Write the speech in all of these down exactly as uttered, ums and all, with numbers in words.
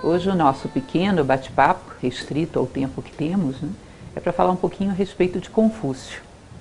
Hoje o nosso pequeno bate-papo, restrito ao tempo que temos, né, é para falar um pouquinho a respeito de Confúcio.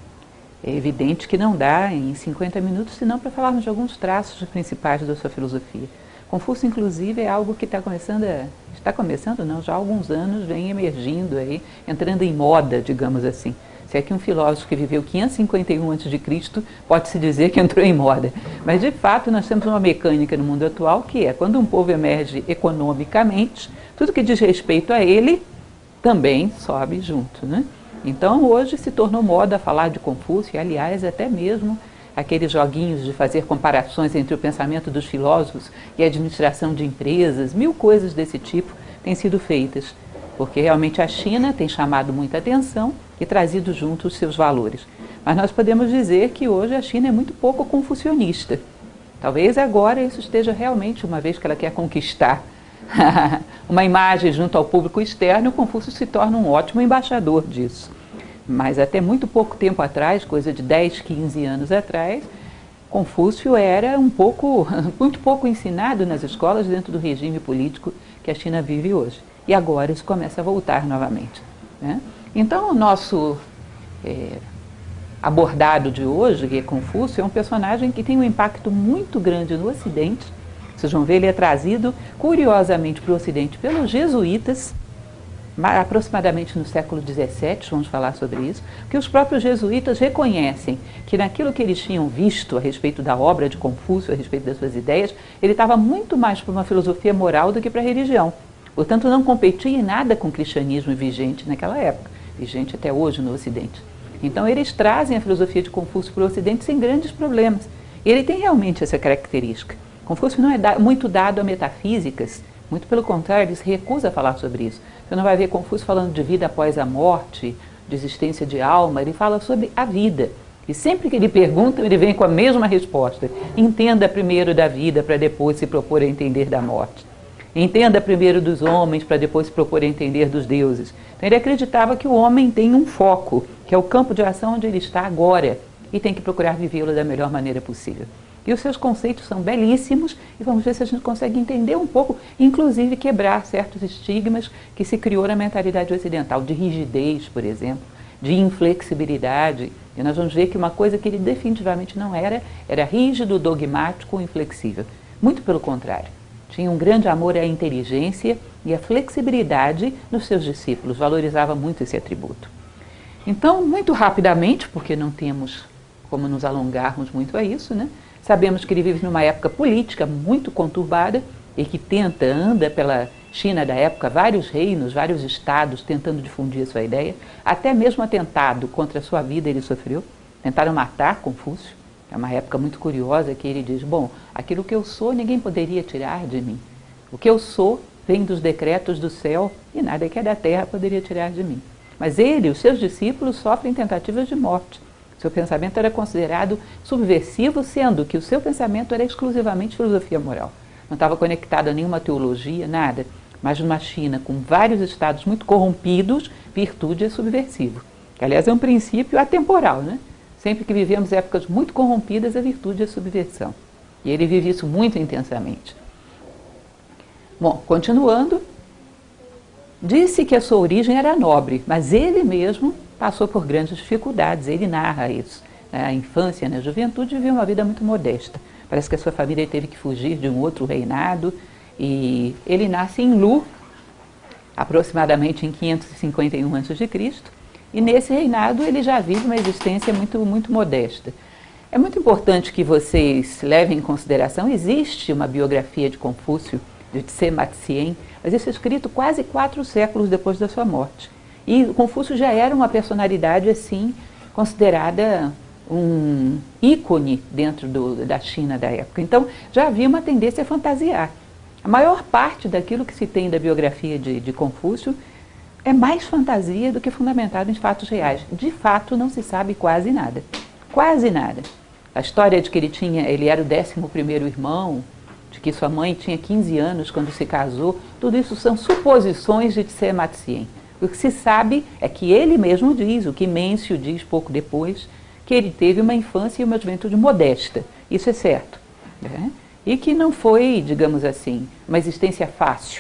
É evidente que não dá em cinquenta minutos, senão para falarmos de alguns traços principais da sua filosofia. Confúcio, inclusive, é algo que está começando, a, está começando não, já há alguns anos vem emergindo aí, entrando em moda, digamos assim. Se é que um filósofo que viveu quinhentos e cinquenta e um antes de Cristo pode-se dizer que entrou em moda. Mas, de fato, nós temos uma mecânica no mundo atual que é, quando um povo emerge economicamente, tudo que diz respeito a ele também sobe junto, né? Então, hoje se tornou moda falar de Confúcio, e, aliás, até mesmo aqueles joguinhos de fazer comparações entre o pensamento dos filósofos e a administração de empresas, mil coisas desse tipo têm sido feitas, porque realmente a China tem chamado muita atenção e trazido junto os seus valores. Mas nós podemos dizer que hoje a China é muito pouco confucionista. Talvez agora isso esteja realmente, uma vez que ela quer conquistar uma imagem junto ao público externo, o Confúcio se torna um ótimo embaixador disso. Mas até muito pouco tempo atrás, coisa de dez, quinze anos atrás, Confúcio era um pouco, muito pouco ensinado nas escolas dentro do regime político que a China vive hoje. E agora isso começa a voltar novamente, né? Então o nosso é, abordado de hoje, que é Confúcio, é um personagem que tem um impacto muito grande no Ocidente. Vocês vão ver, ele é trazido curiosamente para o Ocidente pelos jesuítas, aproximadamente no século dezessete, vamos falar sobre isso, porque os próprios jesuítas reconhecem que naquilo que eles tinham visto a respeito da obra de Confúcio, a respeito das suas ideias, ele estava muito mais para uma filosofia moral do que para a religião. Portanto, não competia em nada com o cristianismo vigente naquela época, vigente até hoje no Ocidente. Então, eles trazem a filosofia de Confúcio para o Ocidente sem grandes problemas. E ele tem realmente essa característica. Confúcio não é da, muito dado a metafísicas, muito pelo contrário, ele se recusa a falar sobre isso. Você não vai ver Confúcio falando de vida após a morte, de existência de alma, ele fala sobre a vida. E sempre que ele pergunta, ele vem com a mesma resposta. Entenda primeiro da vida para depois se propor a entender da morte. Entenda primeiro dos homens para depois se propor a entender dos deuses. Então ele acreditava que o homem tem um foco, que é o campo de ação onde ele está agora, e tem que procurar vivê-lo da melhor maneira possível. E os seus conceitos são belíssimos, e vamos ver se a gente consegue entender um pouco, inclusive quebrar certos estigmas que se criou na mentalidade ocidental, de rigidez, por exemplo, de inflexibilidade. E nós vamos ver que uma coisa que ele definitivamente não era, era rígido, dogmático, inflexível. Muito pelo contrário. Tinha um grande amor à inteligência e à flexibilidade nos seus discípulos, valorizava muito esse atributo. Então, muito rapidamente, porque não temos como nos alongarmos muito a isso, né? Sabemos que ele vive numa época política muito conturbada e que tenta, anda pela China da época, vários reinos, vários estados tentando difundir a sua ideia, até mesmo atentado contra a sua vida ele sofreu, tentaram matar Confúcio. É uma época muito curiosa que ele diz, bom, aquilo que eu sou ninguém poderia tirar de mim. O que eu sou vem dos decretos do céu e nada que é da terra poderia tirar de mim. Mas ele e os seus discípulos sofrem tentativas de morte. Seu pensamento era considerado subversivo, sendo que o seu pensamento era exclusivamente filosofia moral. Não estava conectado a nenhuma teologia, nada. Mas numa China com vários estados muito corrompidos, virtude é subversivo. Que, aliás, é um princípio atemporal, né? Sempre que vivemos épocas muito corrompidas, a virtude é subversão. E ele vive isso muito intensamente. Bom, continuando, disse que a sua origem era nobre, mas ele mesmo passou por grandes dificuldades, ele narra isso. Na infância, na juventude, viveu uma vida muito modesta. Parece que a sua família teve que fugir de um outro reinado, e ele nasce em Lu, aproximadamente em quinhentos e cinquenta e um antes de Cristo, e nesse reinado ele já vive uma existência muito, muito modesta. É muito importante que vocês levem em consideração, existe uma biografia de Confúcio, de Tse Matsien, mas isso é escrito quase quatro séculos depois da sua morte. E Confúcio já era uma personalidade, assim, considerada um ícone dentro do, da China da época. Então, já havia uma tendência a fantasiar. A maior parte daquilo que se tem da biografia de, de Confúcio é mais fantasia do que fundamentado em fatos reais. De fato, não se sabe quase nada. Quase nada. A história de que ele tinha, ele era o décimo primeiro irmão, de que sua mãe tinha quinze anos quando se casou, tudo isso são suposições de Tse Matsien. O que se sabe é que ele mesmo diz, o que Mêncio diz pouco depois, que ele teve uma infância e uma juventude modesta. Isso é certo. Né? E que não foi, digamos assim, uma existência fácil.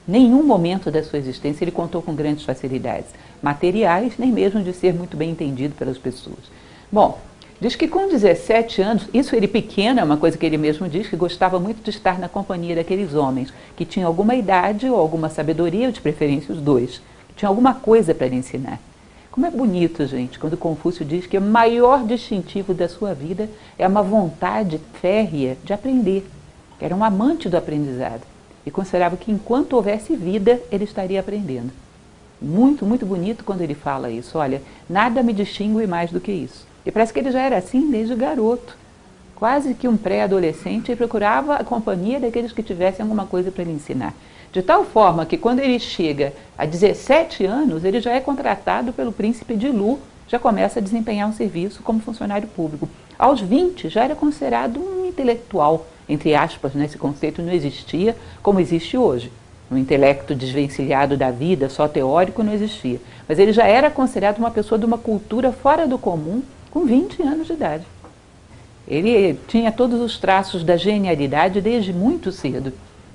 Nenhum momento da sua existência ele contou com grandes facilidades materiais, nem mesmo de ser muito bem entendido pelas pessoas. Bom, diz que com dezessete anos, isso ele pequeno, é uma coisa que ele mesmo diz, que gostava muito de estar na companhia daqueles homens que tinham alguma idade ou alguma sabedoria, ou de preferência os dois, que tinham alguma coisa para lhe ensinar. Como é bonito, gente, quando Confúcio diz que o maior distintivo da sua vida é uma vontade férrea de aprender. Era um amante do aprendizado e considerava que enquanto houvesse vida, ele estaria aprendendo. Muito, muito bonito quando ele fala isso. Olha, nada me distingue mais do que isso. E parece que ele já era assim desde garoto. Quase que um pré-adolescente e procurava a companhia daqueles que tivessem alguma coisa para lhe ensinar. De tal forma que quando ele chega a dezessete anos, ele já é contratado pelo príncipe de Lu, já começa a desempenhar um serviço como funcionário público. Aos vinte já era considerado um intelectual, entre aspas, né? Esse conceito não existia como existe hoje. Um intelecto desvencilhado da vida, só teórico, não existia. Mas ele já era considerado uma pessoa de uma cultura fora do comum, com vinte anos de idade. Ele tinha todos os traços da genialidade desde muito cedo.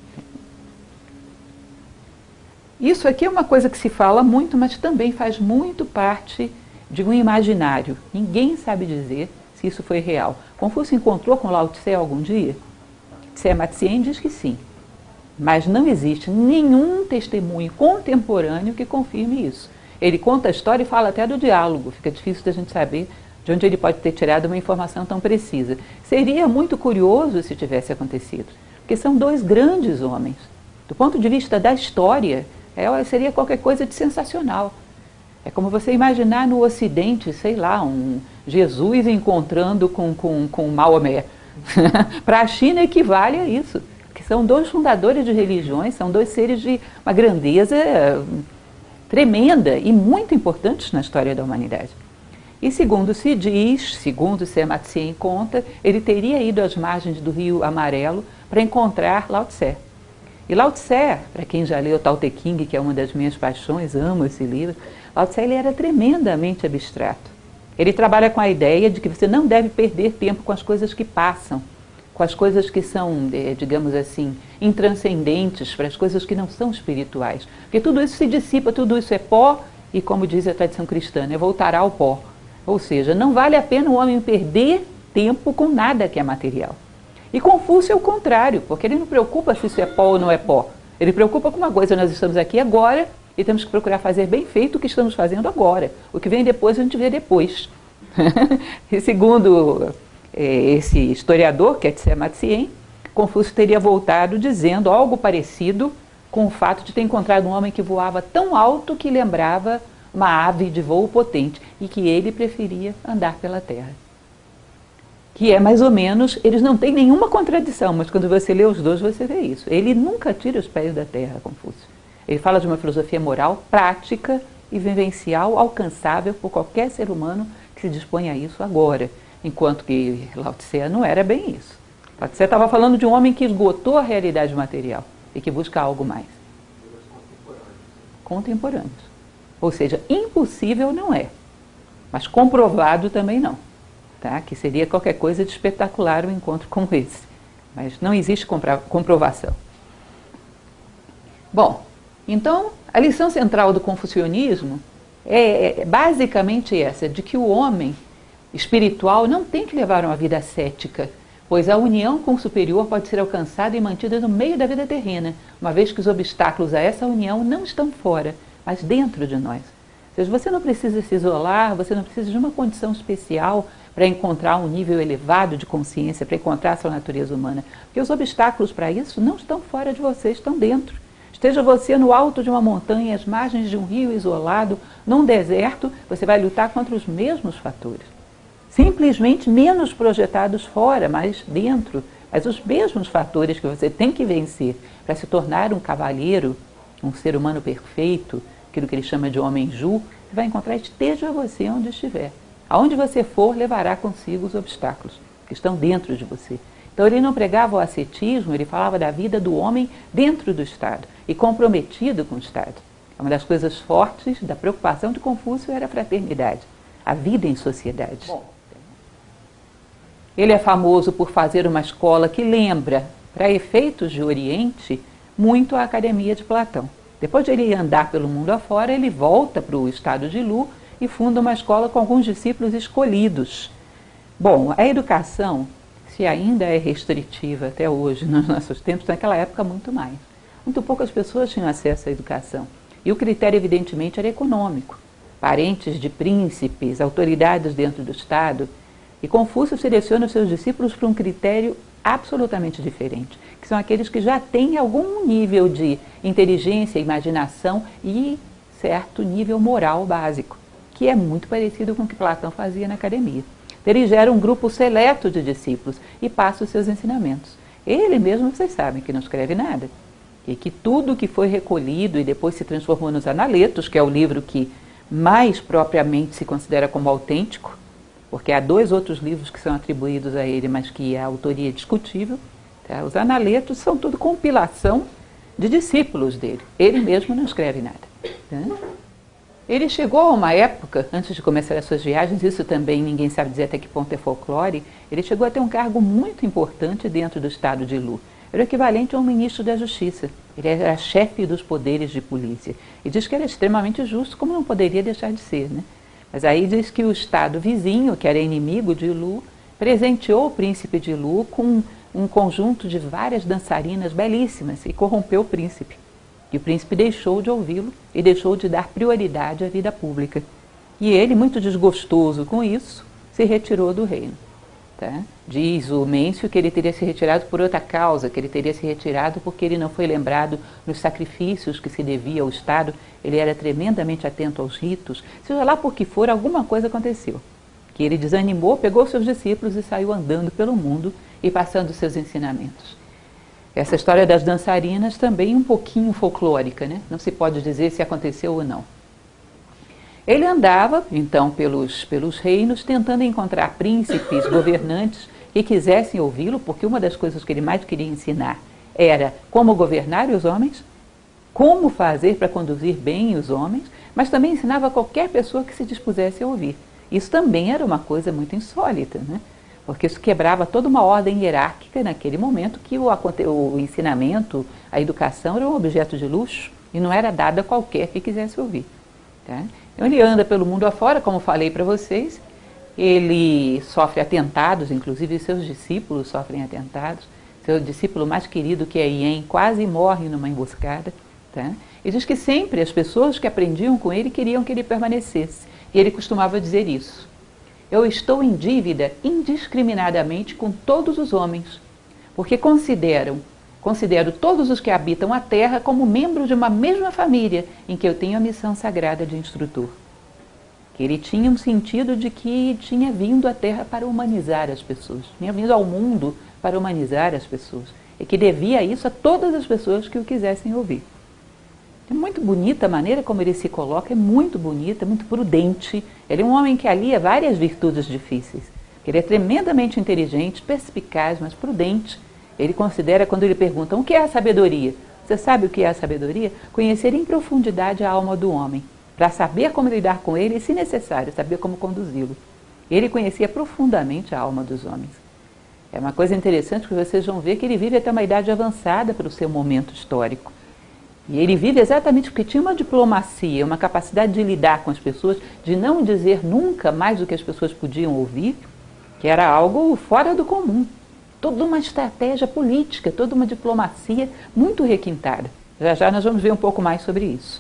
Isso aqui é uma coisa que se fala muito, mas também faz muito parte de um imaginário. Ninguém sabe dizer se isso foi real. Confúcio encontrou com Lao Tse algum dia? Tse-ma Tsien diz que sim. Mas não existe nenhum testemunho contemporâneo que confirme isso. Ele conta a história e fala até do diálogo. Fica difícil da gente saber de onde ele pode ter tirado uma informação tão precisa. Seria muito curioso se tivesse acontecido, porque são dois grandes homens. Do ponto de vista da história, é, seria qualquer coisa de sensacional. É como você imaginar no Ocidente, sei lá, um Jesus encontrando com, com, com Maomé. Para a China equivale a isso, que são dois fundadores de religiões, são dois seres de uma grandeza tremenda e muito importantes na história da humanidade. E segundo se diz, segundo Tse-ma Tsien conta, ele teria ido às margens do Rio Amarelo para encontrar Lao Tse. E Lao Tse, para quem já leu Tao Te Ching, que é uma das minhas paixões, amo esse livro, Lao Tse ele era tremendamente abstrato. Ele trabalha com a ideia de que você não deve perder tempo com as coisas que passam, com as coisas que são, digamos assim, intranscendentes, para as coisas que não são espirituais. Porque tudo isso se dissipa, tudo isso é pó, e como diz a tradição cristã, né, voltará ao pó. Ou seja, não vale a pena o homem perder tempo com nada que é material. E Confúcio é o contrário, porque ele não preocupa se isso é pó ou não é pó. Ele preocupa com uma coisa, nós estamos aqui agora e temos que procurar fazer bem feito o que estamos fazendo agora. O que vem depois a gente vê depois. E segundo eh, esse historiador, que é Tse-ma Tsien, Confúcio teria voltado dizendo algo parecido com o fato de ter encontrado um homem que voava tão alto que lembrava uma ave de voo potente e que ele preferia andar pela terra. Que é mais ou menos, eles não têm nenhuma contradição, mas quando você lê os dois você vê isso. Ele nunca tira os pés da terra, Confúcio. Ele fala de uma filosofia moral, prática e vivencial, alcançável por qualquer ser humano que se dispõe a isso agora. Enquanto que Lao Tse não era bem isso. Lao Tse estava falando de um homem que esgotou a realidade material e que busca algo mais. Contemporâneos. Ou seja, impossível não é, mas comprovado também não. Tá? Que seria qualquer coisa de espetacular um encontro como esse. Mas não existe comprovação. Bom, então a lição central do confucionismo é, é basicamente essa, de que o homem espiritual não tem que levar uma vida ascética, pois a união com o superior pode ser alcançada e mantida no meio da vida terrena, uma vez que os obstáculos a essa união não estão fora, mas dentro de nós. Ou seja, você não precisa se isolar, você não precisa de uma condição especial para encontrar um nível elevado de consciência, para encontrar a sua natureza humana. Porque os obstáculos para isso não estão fora de você, estão dentro. Esteja você no alto de uma montanha, às margens de um rio isolado, num deserto, você vai lutar contra os mesmos fatores. Simplesmente menos projetados fora, mas dentro. Mas os mesmos fatores que você tem que vencer para se tornar um cavalheiro, um ser humano perfeito, aquilo que ele chama de homem ju, você vai encontrar, esteja você onde estiver. Aonde você for, levará consigo os obstáculos que estão dentro de você. Então ele não pregava o ascetismo, ele falava da vida do homem dentro do Estado e comprometido com o Estado. Uma das coisas fortes da preocupação de Confúcio era a fraternidade, a vida em sociedade. Bom, ele é famoso por fazer uma escola que lembra, para efeitos de Oriente, muito a academia de Platão. Depois de ele andar pelo mundo afora, ele volta para o estado de Lu e funda uma escola com alguns discípulos escolhidos. Bom, a educação, se ainda é restritiva até hoje, nos nossos tempos, naquela época muito mais. Muito poucas pessoas tinham acesso à educação. E o critério, evidentemente, era econômico. Parentes de príncipes, autoridades dentro do Estado. E Confúcio seleciona os seus discípulos para um critério absolutamente diferente, que são aqueles que já têm algum nível de inteligência, imaginação e certo nível moral básico, que é muito parecido com o que Platão fazia na academia. Ele gera um grupo seleto de discípulos e passa os seus ensinamentos. Ele mesmo, vocês sabem, que não escreve nada. E que tudo que foi recolhido e depois se transformou nos Analetos, que é o livro que mais propriamente se considera como autêntico, porque há dois outros livros que são atribuídos a ele, mas que a autoria é discutível. Tá? Os Analetos são tudo compilação de discípulos dele. Ele mesmo não escreve nada. Tá? Ele chegou a uma época, antes de começar as suas viagens, isso também ninguém sabe dizer até que ponto é folclore, ele chegou a ter um cargo muito importante dentro do estado de Lu. Era o equivalente a um ministro da Justiça. Ele era chefe dos poderes de polícia. E diz que era extremamente justo, como não poderia deixar de ser, né? Mas aí diz que o estado vizinho, que era inimigo de Lu, presenteou o príncipe de Lu com um conjunto de várias dançarinas belíssimas e corrompeu o príncipe. E o príncipe deixou de ouvi-lo e deixou de dar prioridade à vida pública. E ele, muito desgostoso com isso, se retirou do reino. Tá? Diz o Mêncio que ele teria se retirado por outra causa, que ele teria se retirado porque ele não foi lembrado nos sacrifícios que se devia ao Estado, ele era tremendamente atento aos ritos, seja lá por que for, alguma coisa aconteceu. Que ele desanimou, pegou seus discípulos e saiu andando pelo mundo e passando seus ensinamentos. Essa história das dançarinas também um pouquinho folclórica, né? Não se pode dizer se aconteceu ou não. Ele andava, então, pelos, pelos reinos, tentando encontrar príncipes, governantes que quisessem ouvi-lo, porque uma das coisas que ele mais queria ensinar era como governar os homens, como fazer para conduzir bem os homens, mas também ensinava a qualquer pessoa que se dispusesse a ouvir. Isso também era uma coisa muito insólita, né? Porque isso quebrava toda uma ordem hierárquica naquele momento que o, o ensinamento, a educação era um objeto de luxo e não era dado a qualquer que quisesse ouvir. Tá? Então ele anda pelo mundo afora, como falei para vocês, ele sofre atentados, inclusive seus discípulos sofrem atentados. Seu discípulo mais querido, que é Ien, quase morre numa emboscada. Tá? E diz que sempre as pessoas que aprendiam com ele queriam que ele permanecesse. E ele costumava dizer isso. Eu estou em dívida indiscriminadamente com todos os homens, porque consideram, considero todos os que habitam a terra como membros de uma mesma família em que eu tenho a missão sagrada de instrutor. Que ele tinha um sentido de que tinha vindo à terra para humanizar as pessoas, tinha vindo ao mundo para humanizar as pessoas, e que devia isso a todas as pessoas que o quisessem ouvir. É muito bonita a maneira como ele se coloca, é muito bonita, muito prudente. Ele é um homem que alia várias virtudes difíceis. Ele é tremendamente inteligente, perspicaz, mas prudente. Ele considera, quando ele pergunta, o que é a sabedoria? Você sabe o que é a sabedoria? Conhecer em profundidade a alma do homem, para saber como lidar com ele e, se necessário, saber como conduzi-lo. Ele conhecia profundamente a alma dos homens. É uma coisa interessante que vocês vão ver que ele vive até uma idade avançada para o seu momento histórico. E ele vive exatamente porque tinha uma diplomacia, uma capacidade de lidar com as pessoas, de não dizer nunca mais do que as pessoas podiam ouvir, que era algo fora do comum. Toda uma estratégia política, toda uma diplomacia muito requintada. Já já nós vamos ver um pouco mais sobre isso.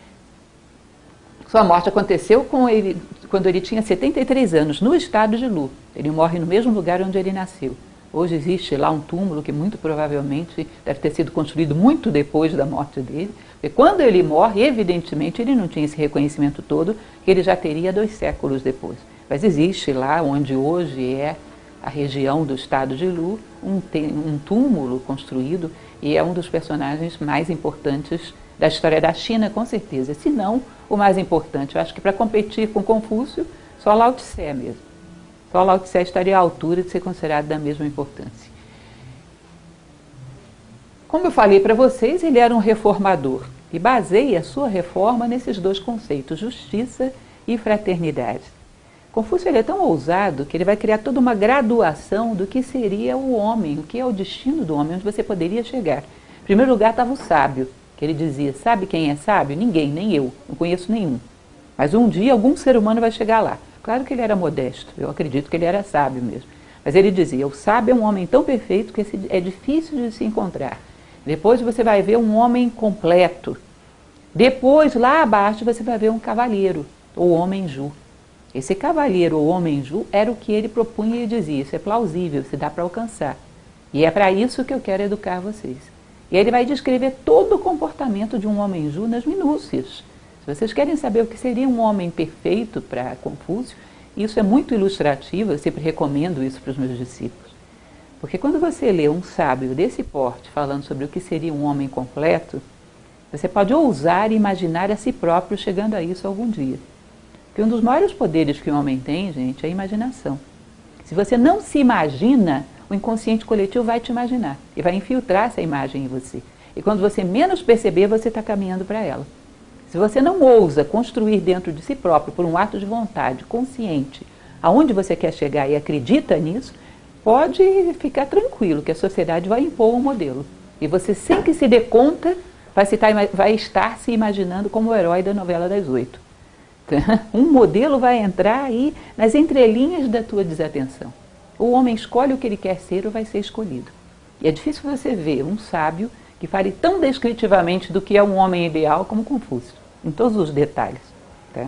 Sua morte aconteceu com ele, quando ele tinha setenta e três anos, no estado de Lu. Ele morre no mesmo lugar onde ele nasceu. Hoje existe lá um túmulo que muito provavelmente deve ter sido construído muito depois da morte dele. Porque quando ele morre, evidentemente, ele não tinha esse reconhecimento todo, que ele já teria dois séculos depois. Mas existe lá, onde hoje é a região do estado de Lu, um, um túmulo construído, e é um dos personagens mais importantes da história da China, com certeza. Se não, o mais importante. Eu acho que para competir com Confúcio, só Lao Tse mesmo. Só Lao Tse estaria à altura de ser considerado da mesma importância. Como eu falei para vocês, ele era um reformador e baseia a sua reforma nesses dois conceitos, justiça e fraternidade. Confúcio ele é tão ousado que ele vai criar toda uma graduação do que seria o homem, o que é o destino do homem, onde você poderia chegar. Em primeiro lugar estava o sábio, que ele dizia, sabe quem é sábio? Ninguém, nem eu, não conheço nenhum. Mas um dia algum ser humano vai chegar lá. Claro que ele era modesto, eu acredito que ele era sábio mesmo. Mas ele dizia, o sábio é um homem tão perfeito que é difícil de se encontrar. Depois você vai ver um homem completo. Depois, lá abaixo, você vai ver um cavalheiro, ou homem ju. Esse cavalheiro ou homem ju era o que ele propunha e dizia, isso é plausível, se dá para alcançar. E é para isso que eu quero educar vocês. E ele vai descrever todo o comportamento de um homem ju nas minúcias. Se vocês querem saber o que seria um homem perfeito para Confúcio, isso é muito ilustrativo, eu sempre recomendo isso para os meus discípulos. Porque quando você lê um sábio desse porte falando sobre o que seria um homem completo, você pode ousar e imaginar a si próprio chegando a isso algum dia. Porque um dos maiores poderes que o homem tem, gente, é a imaginação. Se você não se imagina, o inconsciente coletivo vai te imaginar e vai infiltrar essa imagem em você. E quando você menos perceber, você está caminhando para ela. Se você não ousa construir dentro de si próprio, por um ato de vontade, consciente, aonde você quer chegar e acredita nisso, pode ficar tranquilo que a sociedade vai impor um modelo. E você, sem que se dê conta, vai, se tá, vai estar se imaginando como o herói da novela das oito. Um modelo vai entrar aí nas entrelinhas da tua desatenção. O homem escolhe o que ele quer ser ou vai ser escolhido. E é difícil você ver um sábio que fale tão descritivamente do que é um homem ideal como Confúcio, em todos os detalhes. Tá?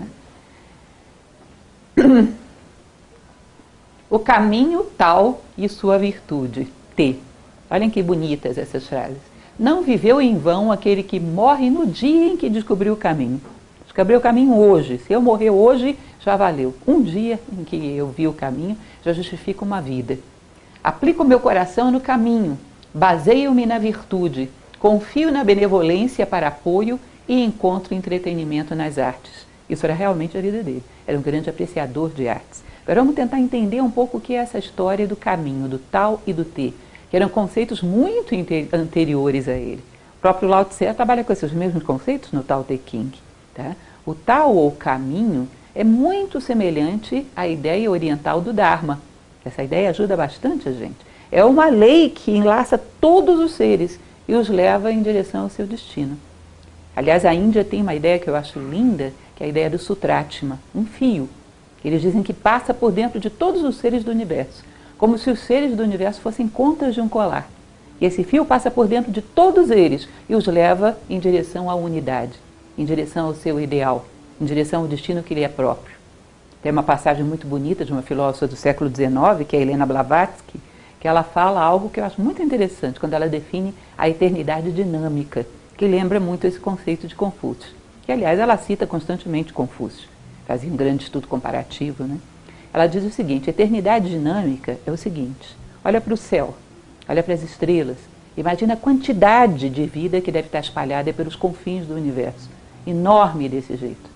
O caminho tal e sua virtude, T. Olhem que bonitas essas frases. Não viveu em vão aquele que morre no dia em que descobriu o caminho. Descobriu o caminho hoje. Se eu morrer hoje, já valeu. Um dia em que eu vi o caminho, já justifica uma vida. Aplico meu coração no caminho, baseio-me na virtude, confio na benevolência para apoio e encontro entretenimento nas artes. Isso era realmente a vida dele. Era um grande apreciador de artes. Agora vamos tentar entender um pouco o que é essa história do caminho, do tal e do ter, que eram conceitos muito anteriores a ele. O próprio Lao Tse trabalha com esses mesmos conceitos no Tao Te Ching. Tá? O tal ou caminho é muito semelhante à ideia oriental do Dharma. Essa ideia ajuda bastante a gente. É uma lei que enlaça todos os seres e os leva em direção ao seu destino. Aliás, a Índia tem uma ideia que eu acho linda, que é a ideia do Sutratma, um fio. Eles dizem que passa por dentro de todos os seres do universo, como se os seres do universo fossem contas de um colar. E esse fio passa por dentro de todos eles e os leva em direção à unidade, em direção ao seu ideal, em direção ao destino que lhe é próprio. Tem uma passagem muito bonita de uma filósofa do século dezenove, que é a Helena Blavatsky, que ela fala algo que eu acho muito interessante, quando ela define a eternidade dinâmica, que lembra muito esse conceito de Confúcio. Que, aliás, ela cita constantemente Confúcio, fazia um grande estudo comparativo, né? Ela diz o seguinte, eternidade dinâmica é o seguinte, olha para o céu, olha para as estrelas, imagina a quantidade de vida que deve estar espalhada pelos confins do universo, enorme desse jeito.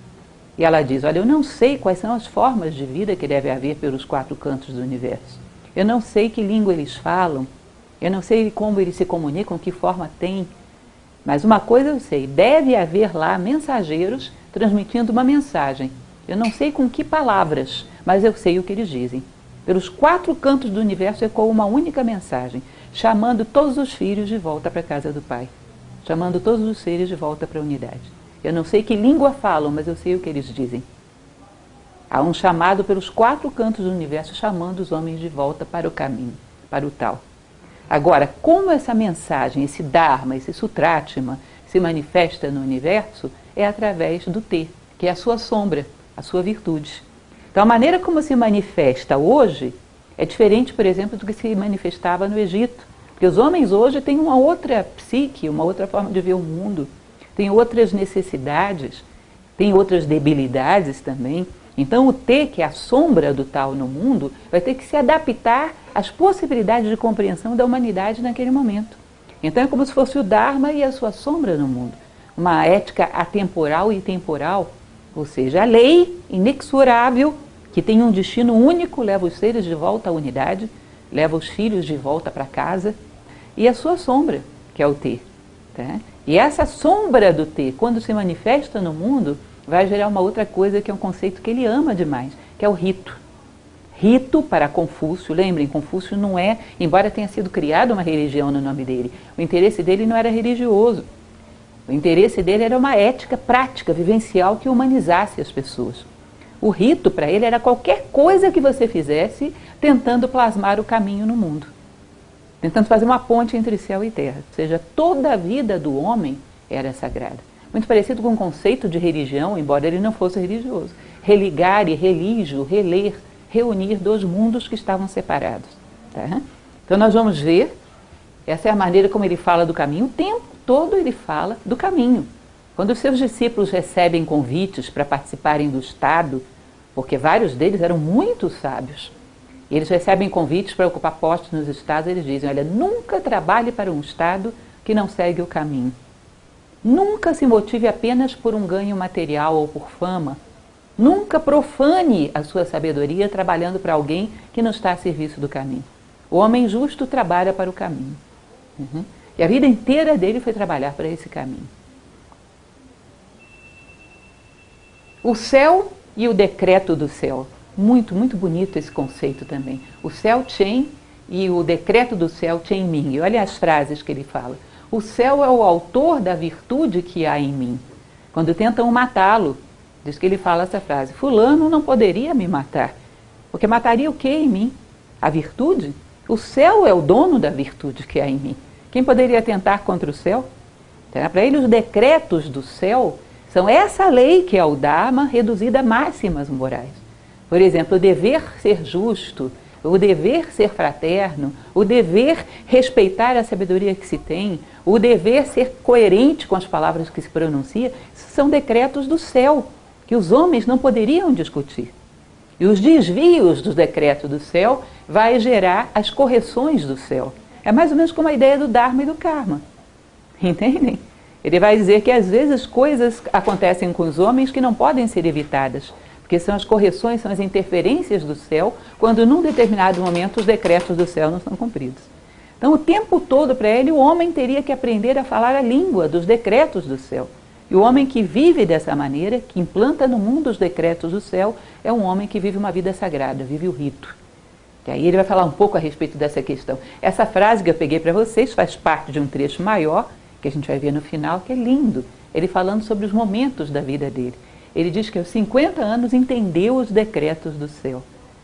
E ela diz, olha, eu não sei quais são as formas de vida que deve haver pelos quatro cantos do universo. Eu não sei que língua eles falam, eu não sei como eles se comunicam, que forma tem. Mas uma coisa eu sei, deve haver lá mensageiros transmitindo uma mensagem. Eu não sei com que palavras, mas eu sei o que eles dizem. Pelos quatro cantos do universo ecoa uma única mensagem, chamando todos os filhos de volta para a casa do Pai, chamando todos os seres de volta para a unidade. Eu não sei que língua falam, mas eu sei o que eles dizem. Há um chamado pelos quatro cantos do universo chamando os homens de volta para o caminho, para o tal. Agora, como essa mensagem, esse Dharma, esse Sutratma se manifesta no universo é através do ter, que é a sua sombra, a sua virtude. Então, a maneira como se manifesta hoje é diferente, por exemplo, do que se manifestava no Egito. Porque os homens hoje têm uma outra psique, uma outra forma de ver o mundo, têm outras necessidades, têm outras debilidades também. Então, o ter, que é a sombra do tal no mundo, vai ter que se adaptar às possibilidades de compreensão da humanidade naquele momento. Então, é como se fosse o Dharma e a sua sombra no mundo. Uma ética atemporal e temporal, ou seja, a lei inexorável, que tem um destino único, leva os seres de volta à unidade, leva os filhos de volta para casa, e a sua sombra, que é o ter. Tá? E essa sombra do ter, quando se manifesta no mundo, vai gerar uma outra coisa que é um conceito que ele ama demais, que é o rito. Rito para Confúcio, lembrem, Confúcio não é, embora tenha sido criada uma religião no nome dele, o interesse dele não era religioso. O interesse dele era uma ética prática, vivencial, que humanizasse as pessoas. O rito para ele era qualquer coisa que você fizesse tentando plasmar o caminho no mundo. Tentando fazer uma ponte entre céu e terra. Ou seja, toda a vida do homem era sagrada. Muito parecido com o conceito de religião, embora ele não fosse religioso. Religar e religio, reler, reunir dois mundos que estavam separados. Tá? Então nós vamos ver, essa é a maneira como ele fala do caminho, o tempo todo ele fala do caminho. Quando os seus discípulos recebem convites para participarem do Estado, porque vários deles eram muito sábios, e eles recebem convites para ocupar postos nos Estados, eles dizem, olha, nunca trabalhe para um Estado que não segue o caminho. Nunca se motive apenas por um ganho material ou por fama. Nunca profane a sua sabedoria trabalhando para alguém que não está a serviço do caminho. O homem justo trabalha para o caminho. Uhum. E a vida inteira dele foi trabalhar para esse caminho. O céu e o decreto do céu. Muito, muito bonito esse conceito também. O céu Chen e o decreto do céu Chen Ming. Olha as frases que ele fala. O céu é o autor da virtude que há em mim. Quando tentam matá-lo, diz que ele fala essa frase. Fulano não poderia me matar. Porque mataria o que em mim? A virtude? O céu é o dono da virtude que há em mim. Quem poderia tentar contra o céu? Então, para ele, os decretos do céu são essa lei que é o Dharma reduzida a máximas morais. Por exemplo, o dever ser justo, o dever ser fraterno, o dever respeitar a sabedoria que se tem, o dever ser coerente com as palavras que se pronuncia, são decretos do céu, que os homens não poderiam discutir. E os desvios dos decretos do céu vai gerar as correções do céu. É mais ou menos como a ideia do Dharma e do Karma. Entendem? Ele vai dizer que às vezes coisas acontecem com os homens que não podem ser evitadas, porque são as correções, são as interferências do céu, quando num determinado momento os decretos do céu não são cumpridos. Então o tempo todo para ele o homem teria que aprender a falar a língua dos decretos do céu. E o homem que vive dessa maneira, que implanta no mundo os decretos do céu, é um homem que vive uma vida sagrada, vive o rito. E aí ele vai falar um pouco a respeito dessa questão. Essa frase que eu peguei para vocês faz parte de um trecho maior, que a gente vai ver no final, que é lindo. Ele falando sobre os momentos da vida dele. Ele diz que aos cinquenta anos entendeu os decretos do céu.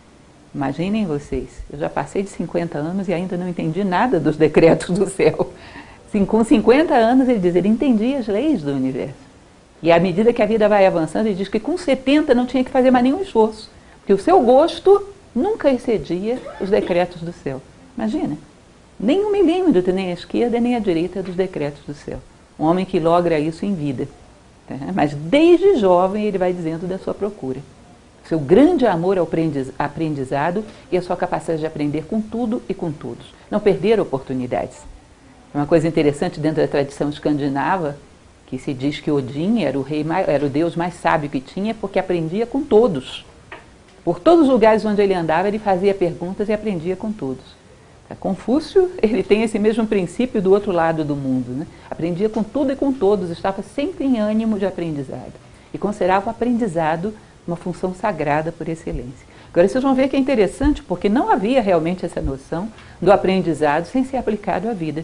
Imaginem vocês, eu já passei de cinquenta anos e ainda não entendi nada dos decretos do céu. Com cinquenta anos ele diz, ele entendia as leis do universo. E à medida que a vida vai avançando, ele diz que com setenta não tinha que fazer mais nenhum esforço, porque o seu gosto nunca excedia os decretos do céu. Imagina, nem um milímetro, nem à esquerda nem à direita dos decretos do céu. Um homem que logra isso em vida. Tá? Mas desde jovem ele vai dizendo da sua procura. Seu grande amor ao aprendizado e a sua capacidade de aprender com tudo e com todos. Não perder oportunidades. Uma coisa interessante dentro da tradição escandinava, que se diz que Odin era o, rei mais, era o deus mais sábio que tinha, porque aprendia com todos. Por todos os lugares onde ele andava, ele fazia perguntas e aprendia com todos. Confúcio, ele tem esse mesmo princípio do outro lado do mundo. Né? Aprendia com tudo e com todos, estava sempre em ânimo de aprendizado. E considerava o aprendizado uma função sagrada por excelência. Agora vocês vão ver que é interessante, porque não havia realmente essa noção do aprendizado sem ser aplicado à vida.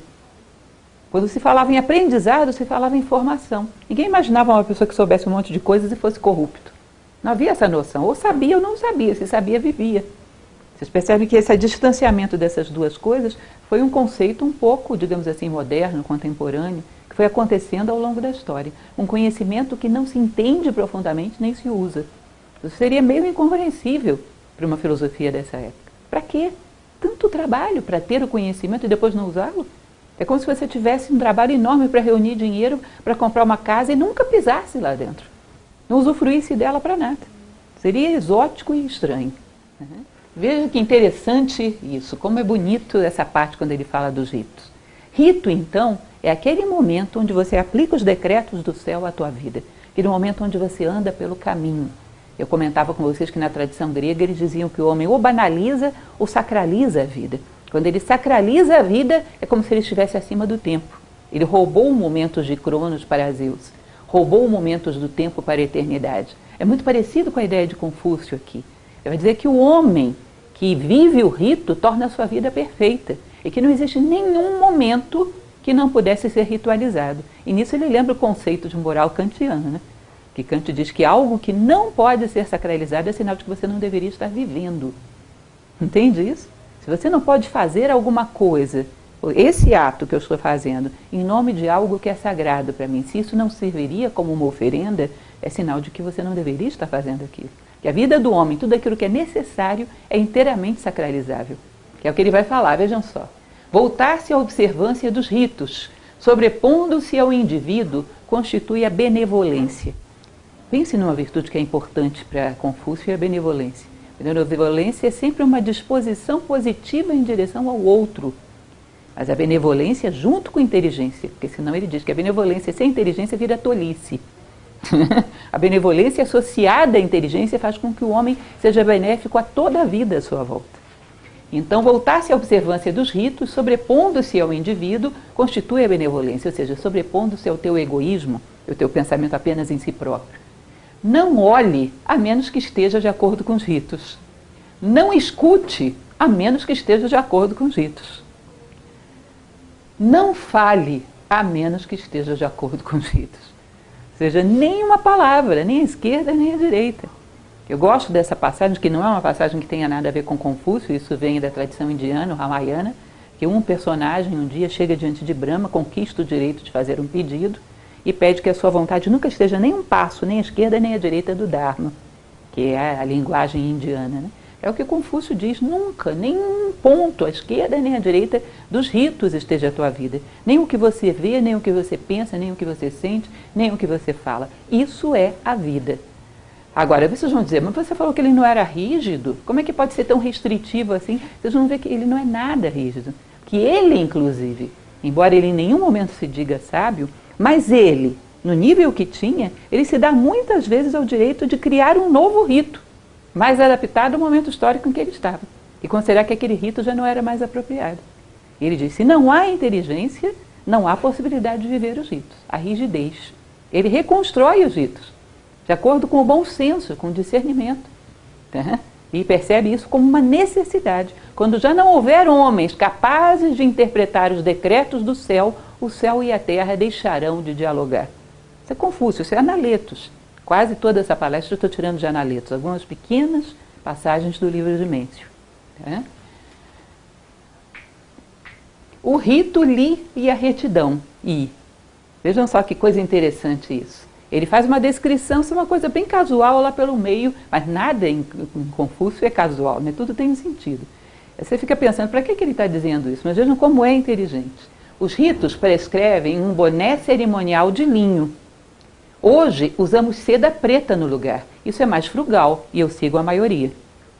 Quando se falava em aprendizado, se falava em formação. Ninguém imaginava uma pessoa que soubesse um monte de coisas e fosse corrupto. Não havia essa noção. Ou sabia ou não sabia. Se sabia, vivia. Vocês percebem que esse distanciamento dessas duas coisas foi um conceito um pouco, digamos assim, moderno, contemporâneo, que foi acontecendo ao longo da história. Um conhecimento que não se entende profundamente nem se usa. Isso seria meio incompreensível para uma filosofia dessa época. Para quê? Tanto trabalho para ter o conhecimento e depois não usá-lo? É como se você tivesse um trabalho enorme para reunir dinheiro para comprar uma casa e nunca pisasse lá dentro. Não usufruísse dela para nada. Seria exótico e estranho. Uhum. Veja que interessante isso, como é bonito essa parte quando ele fala dos ritos. Rito, então, é aquele momento onde você aplica os decretos do céu à tua vida. Aquele momento onde você anda pelo caminho. Eu comentava com vocês que na tradição grega eles diziam que o homem ou banaliza ou sacraliza a vida. Quando ele sacraliza a vida, é como se ele estivesse acima do tempo. Ele roubou momentos de Cronos para Zeus. Roubou momentos do tempo para a eternidade. É muito parecido com a ideia de Confúcio aqui. Ele vai dizer que o homem que vive o rito torna a sua vida perfeita e que não existe nenhum momento que não pudesse ser ritualizado. E nisso ele lembra o conceito de moral kantiano, né? Que Kant diz que algo que não pode ser sacralizado é sinal de que você não deveria estar vivendo. Entende isso? Se você não pode fazer alguma coisa, esse ato que eu estou fazendo, em nome de algo que é sagrado para mim, se isso não serviria como uma oferenda, é sinal de que você não deveria estar fazendo aquilo. Que a vida do homem, tudo aquilo que é necessário, é inteiramente sacralizável. Que é o que ele vai falar, vejam só. Voltar-se à observância dos ritos, sobrepondo-se ao indivíduo, constitui a benevolência. Pense numa virtude que é importante para Confúcio, é a benevolência. A benevolência é sempre uma disposição positiva em direção ao outro. Mas a benevolência junto com a inteligência, porque senão ele diz que a benevolência sem inteligência vira tolice. A benevolência associada à inteligência faz com que o homem seja benéfico a toda a vida à sua volta. Então, voltar-se à observância dos ritos, sobrepondo-se ao indivíduo, constitui a benevolência, ou seja, sobrepondo-se ao teu egoísmo, ao teu pensamento apenas em si próprio. Não olhe a menos que esteja de acordo com os ritos. Não escute a menos que esteja de acordo com os ritos. Não fale a menos que esteja de acordo com os ritos. Ou seja, nem uma palavra, nem a esquerda nem a direita. Eu gosto dessa passagem, que não é uma passagem que tenha nada a ver com Confúcio, isso vem da tradição indiana, Ramayana, que um personagem um dia chega diante de Brahma, conquista o direito de fazer um pedido e pede que a sua vontade nunca esteja nem um passo, nem à esquerda nem à direita do Dharma, que é a linguagem indiana, né? É o que Confúcio diz, nunca, nem um ponto à esquerda nem à direita dos ritos esteja a tua vida. Nem o que você vê, nem o que você pensa, nem o que você sente, nem o que você fala. Isso é a vida. Agora, vocês vão dizer, mas você falou que ele não era rígido? Como é que pode ser tão restritivo assim? Vocês vão ver que ele não é nada rígido. Que ele, inclusive, embora ele em nenhum momento se diga sábio, mas ele, no nível que tinha, ele se dá muitas vezes ao direito de criar um novo rito, mais adaptado ao momento histórico em que ele estava, e considerar que aquele rito já não era mais apropriado. E ele diz, se não há inteligência, não há possibilidade de viver os ritos, a rigidez. Ele reconstrói os ritos, de acordo com o bom senso, com o discernimento. Tá? E percebe isso como uma necessidade. Quando já não houver homens capazes de interpretar os decretos do céu, o céu e a terra deixarão de dialogar. Isso é Confúcio, isso é Analetos. Quase toda essa palestra eu estou tirando de Analetos, algumas pequenas passagens do livro de Mêncio. Tá? O rito li e a retidão. E, vejam só que coisa interessante isso. Ele faz uma descrição, isso é uma coisa bem casual lá pelo meio, mas nada em, em Confúcio é casual, né? Tudo tem um sentido. Você fica pensando, para que, que ele está dizendo isso? Mas vejam como é inteligente. Os ritos prescrevem um boné cerimonial de linho. Hoje usamos seda preta no lugar. Isso é mais frugal e eu sigo a maioria.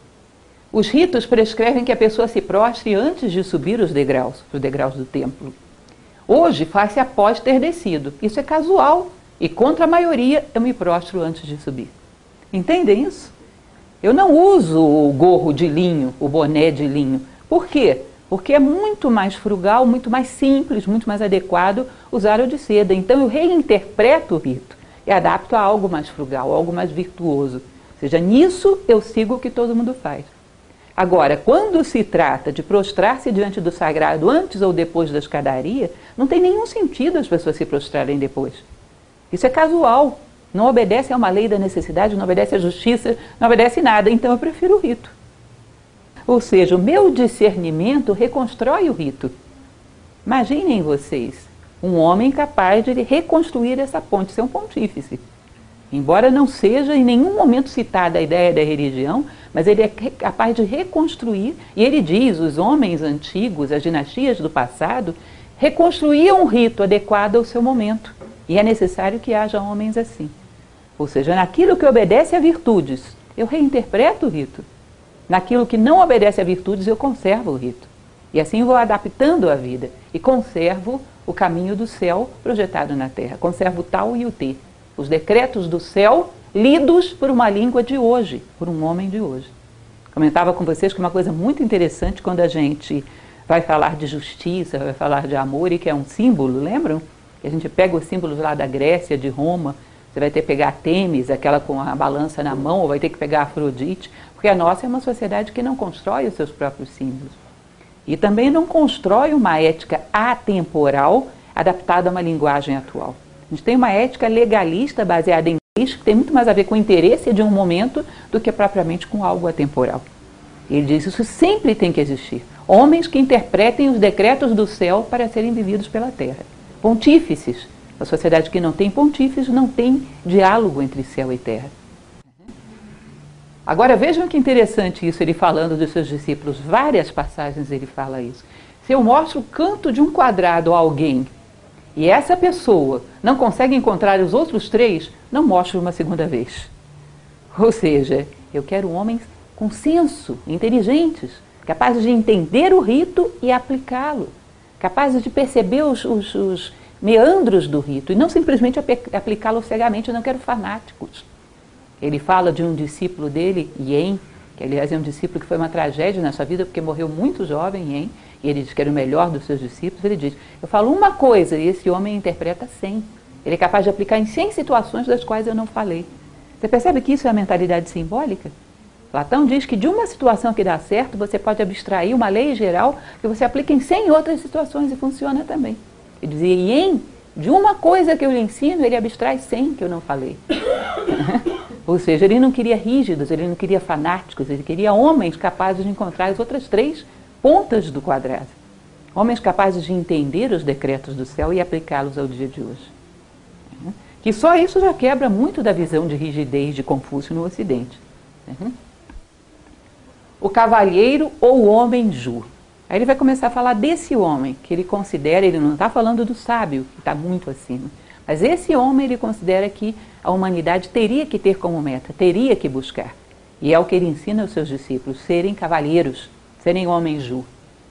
Os ritos prescrevem que a pessoa se prostre antes de subir os degraus, os degraus do templo. Hoje faz-se após ter descido. Isso é casual. E contra a maioria, eu me prostro antes de subir. Entendem isso? Eu não uso o gorro de linho, o boné de linho. Por quê? Porque é muito mais frugal, muito mais simples, muito mais adequado usar o de seda. Então eu reinterpreto o rito e adapto a algo mais frugal, algo mais virtuoso. Ou seja, nisso eu sigo o que todo mundo faz. Agora, quando se trata de prostrar-se diante do sagrado antes ou depois da escadaria, não tem nenhum sentido as pessoas se prostrarem depois. Isso é casual, não obedece a uma lei da necessidade, não obedece à justiça, não obedece nada, então eu prefiro o rito. Ou seja, o meu discernimento reconstrói o rito. Imaginem vocês, um homem capaz de reconstruir essa ponte, ser um pontífice. Embora não seja em nenhum momento citada a ideia da religião, mas ele é capaz de reconstruir, e ele diz, os homens antigos, as dinastias do passado, reconstruíam um rito adequado ao seu momento. E é necessário que haja homens assim. Ou seja, naquilo que obedece a virtudes, eu reinterpreto o rito. Naquilo que não obedece a virtudes, eu conservo o rito. E assim vou adaptando a vida. E conservo o caminho do céu projetado na terra. Conservo o tal e o te. Os decretos do céu lidos por uma língua de hoje, por um homem de hoje. Comentava com vocês que uma coisa muito interessante quando a gente vai falar de justiça, vai falar de amor, e que é um símbolo, lembram? A gente pega os símbolos lá da Grécia, de Roma, você vai ter que pegar Têmis, aquela com a balança na mão, ou vai ter que pegar Afrodite, porque a nossa é uma sociedade que não constrói os seus próprios símbolos. E também não constrói uma ética atemporal adaptada a uma linguagem atual. A gente tem uma ética legalista baseada em leis que tem muito mais a ver com o interesse de um momento do que propriamente com algo atemporal. Ele diz que isso sempre tem que existir. Homens que interpretem os decretos do céu para serem vividos pela terra. Pontífices. A sociedade que não tem pontífices não tem diálogo entre céu e terra. Agora vejam que interessante isso, ele falando dos seus discípulos. Várias passagens ele fala isso. Se eu mostro o canto de um quadrado a alguém e essa pessoa não consegue encontrar os outros três, não mostro uma segunda vez. Ou seja, eu quero homens com senso, inteligentes, capazes de entender o rito e aplicá-lo, capazes de perceber os, os, os meandros do rito e não simplesmente aplicá-lo cegamente. Eu não quero fanáticos. Ele fala de um discípulo dele, Yen, que aliás é um discípulo que foi uma tragédia na sua vida porque morreu muito jovem, Yen, e ele diz que era o melhor dos seus discípulos. Ele diz, eu falo uma coisa e esse homem interpreta cem. Ele é capaz de aplicar em cem situações das quais eu não falei. Você percebe que isso é a mentalidade simbólica? Platão diz que de uma situação que dá certo, você pode abstrair uma lei geral que você aplica em cem outras situações e funciona também. Ele dizia, Yen, de uma coisa que eu lhe ensino, ele abstrai cem que eu não falei. Ou seja, ele não queria rígidos, ele não queria fanáticos, ele queria homens capazes de encontrar as outras três pontas do quadrado. Homens capazes de entender os decretos do céu e aplicá-los ao dia de hoje. Que só isso já quebra muito da visão de rigidez de Confúcio no Ocidente. O cavalheiro ou o homem ju. Aí ele vai começar a falar desse homem, que ele considera, ele não está falando do sábio, que está muito acima, mas esse homem ele considera que a humanidade teria que ter como meta, teria que buscar. E é o que ele ensina aos seus discípulos, serem cavalheiros, serem homens ju.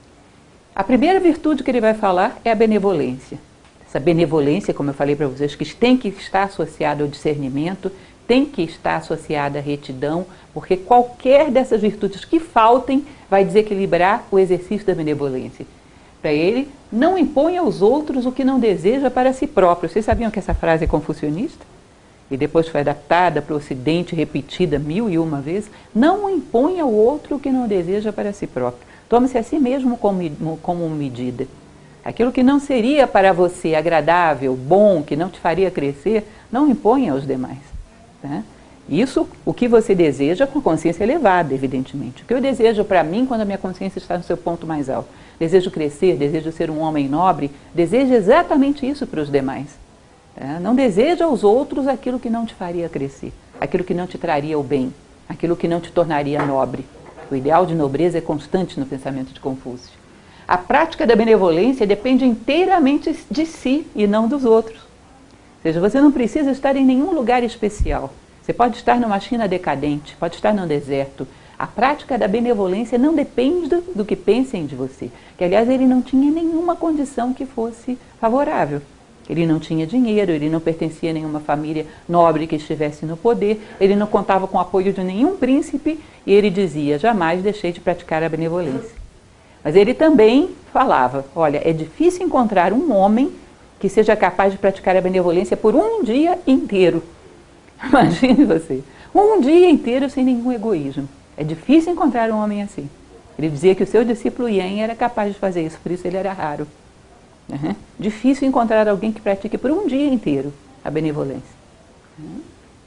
A primeira virtude que ele vai falar é a benevolência. Essa benevolência, como eu falei para vocês, que tem que estar associada ao discernimento, tem que estar associada à retidão, porque qualquer dessas virtudes que faltem vai desequilibrar o exercício da benevolência. Para ele, não impõe aos outros o que não deseja para si próprio. Vocês sabiam que essa frase é confucionista? E depois foi adaptada para o Ocidente, repetida mil e uma vezes. Não impõe ao outro o que não deseja para si próprio. Tome-se a si mesmo como, como medida. Aquilo que não seria para você agradável, bom, que não te faria crescer, não impõe aos demais. Tá? Isso, o que você deseja com consciência elevada, evidentemente. O que eu desejo para mim quando a minha consciência está no seu ponto mais alto? Desejo crescer, desejo ser um homem nobre, desejo exatamente isso para os demais. Tá? Não deseja aos outros aquilo que não te faria crescer, aquilo que não te traria o bem, aquilo que não te tornaria nobre. O ideal de nobreza é constante no pensamento de Confúcio. A prática da benevolência depende inteiramente de si e não dos outros. Ou seja, você não precisa estar em nenhum lugar especial. Você pode estar numa China decadente, pode estar num deserto. A prática da benevolência não depende do, do que pensem de você. Que, aliás, ele não tinha nenhuma condição que fosse favorável. Ele não tinha dinheiro, ele não pertencia a nenhuma família nobre que estivesse no poder, ele não contava com o apoio de nenhum príncipe e ele dizia, jamais deixei de praticar a benevolência. Mas ele também falava, olha, é difícil encontrar um homem que seja capaz de praticar a benevolência por um dia inteiro. Imagine você, um dia inteiro sem nenhum egoísmo. É difícil encontrar um homem assim. Ele dizia que o seu discípulo Yen era capaz de fazer isso, por isso ele era raro. Uhum. Difícil encontrar alguém que pratique por um dia inteiro a benevolência. Uhum.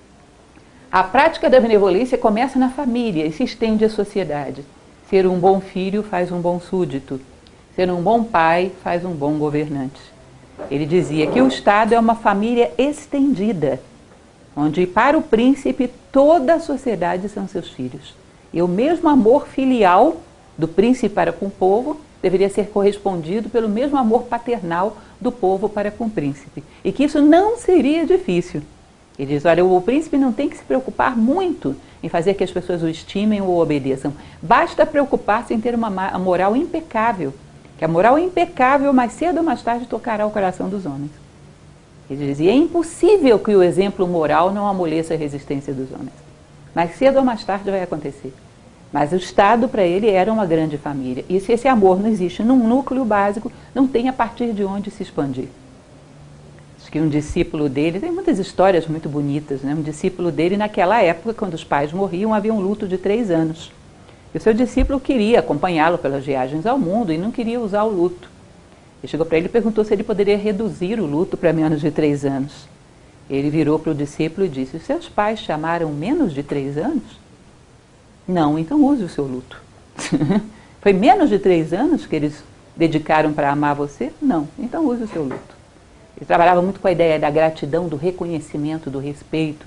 A prática da benevolência começa na família e se estende à sociedade. Ser um bom filho faz um bom súdito. Ser um bom pai faz um bom governante. Ele dizia que o Estado é uma família estendida, onde para o príncipe toda a sociedade são seus filhos. E o mesmo amor filial do príncipe para com o povo deveria ser correspondido pelo mesmo amor paternal do povo para com o príncipe. E que isso não seria difícil. Ele diz, olha, o príncipe não tem que se preocupar muito em fazer que as pessoas o estimem ou obedeçam. Basta preocupar-se em ter uma moral impecável. Que a moral impecável, mais cedo ou mais tarde, tocará o coração dos homens. Ele dizia, é impossível que o exemplo moral não amoleça a resistência dos homens. Mais cedo ou mais tarde vai acontecer. Mas o Estado, para ele, era uma grande família. E se esse amor não existe num núcleo básico, não tem a partir de onde se expandir. que um discípulo dele, tem muitas histórias muito bonitas, né? Um discípulo dele, naquela época, quando os pais morriam, havia um luto de três anos. E o seu discípulo queria acompanhá-lo pelas viagens ao mundo e não queria usar o luto. Ele chegou para ele e perguntou se ele poderia reduzir o luto para menos de três anos. Ele virou para o discípulo e disse: os seus pais chamaram menos de três anos? Não, então use o seu luto. Foi menos de três anos que eles dedicaram para amar você? Não, então use o seu luto. Ele trabalhava muito com a ideia da gratidão, do reconhecimento, do respeito.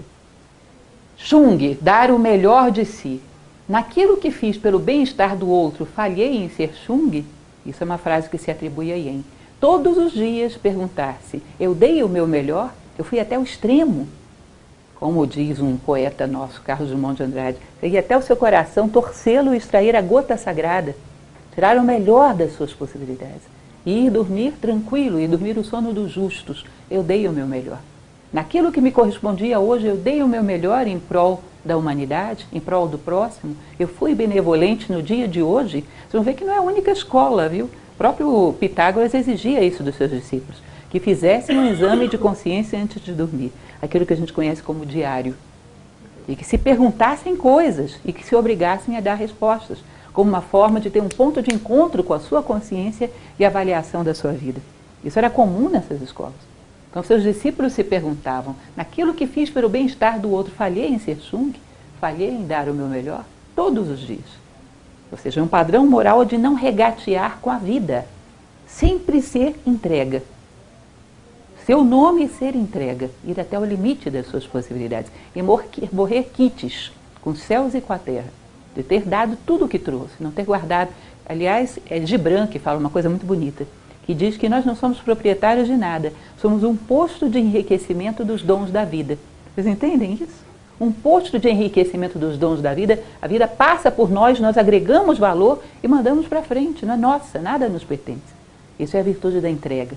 Chung, dar o melhor de si. Naquilo que fiz pelo bem-estar do outro, falhei em ser Chung? Isso é uma frase que se atribui a Yen. Todos os dias perguntar-se: eu dei o meu melhor? Eu fui até o extremo? Como diz um poeta nosso, Carlos Drummond de Andrade, ir até o seu coração, torcê-lo e extrair a gota sagrada, tirar o melhor das suas possibilidades. E ir dormir tranquilo, e dormir o sono dos justos. Eu dei o meu melhor. Naquilo que me correspondia hoje, eu dei o meu melhor em prol da humanidade, em prol do próximo. Eu fui benevolente no dia de hoje. Vocês vão ver que não é a única escola, viu? O próprio Pitágoras exigia isso dos seus discípulos, que fizessem um exame de consciência antes de dormir, aquilo que a gente conhece como diário, e que se perguntassem coisas e que se obrigassem a dar respostas, como uma forma de ter um ponto de encontro com a sua consciência e avaliação da sua vida. Isso era comum nessas escolas. Então, seus discípulos se perguntavam: naquilo que fiz pelo bem-estar do outro, falhei em ser Chung? Falhei em dar o meu melhor? Todos os dias. Ou seja, um padrão moral de não regatear com a vida. Sempre ser entrega. Seu nome ser entrega. Ir até o limite das suas possibilidades. E morrer quites com os céus e com a terra. De ter dado tudo o que trouxe, não ter guardado. Aliás, é Gibran que fala uma coisa muito bonita, que diz que nós não somos proprietários de nada, somos um posto de enriquecimento dos dons da vida. Vocês entendem isso? Um posto de enriquecimento dos dons da vida, a vida passa por nós, nós agregamos valor e mandamos para frente, não é nossa, nada nos pertence. Isso é a virtude da entrega.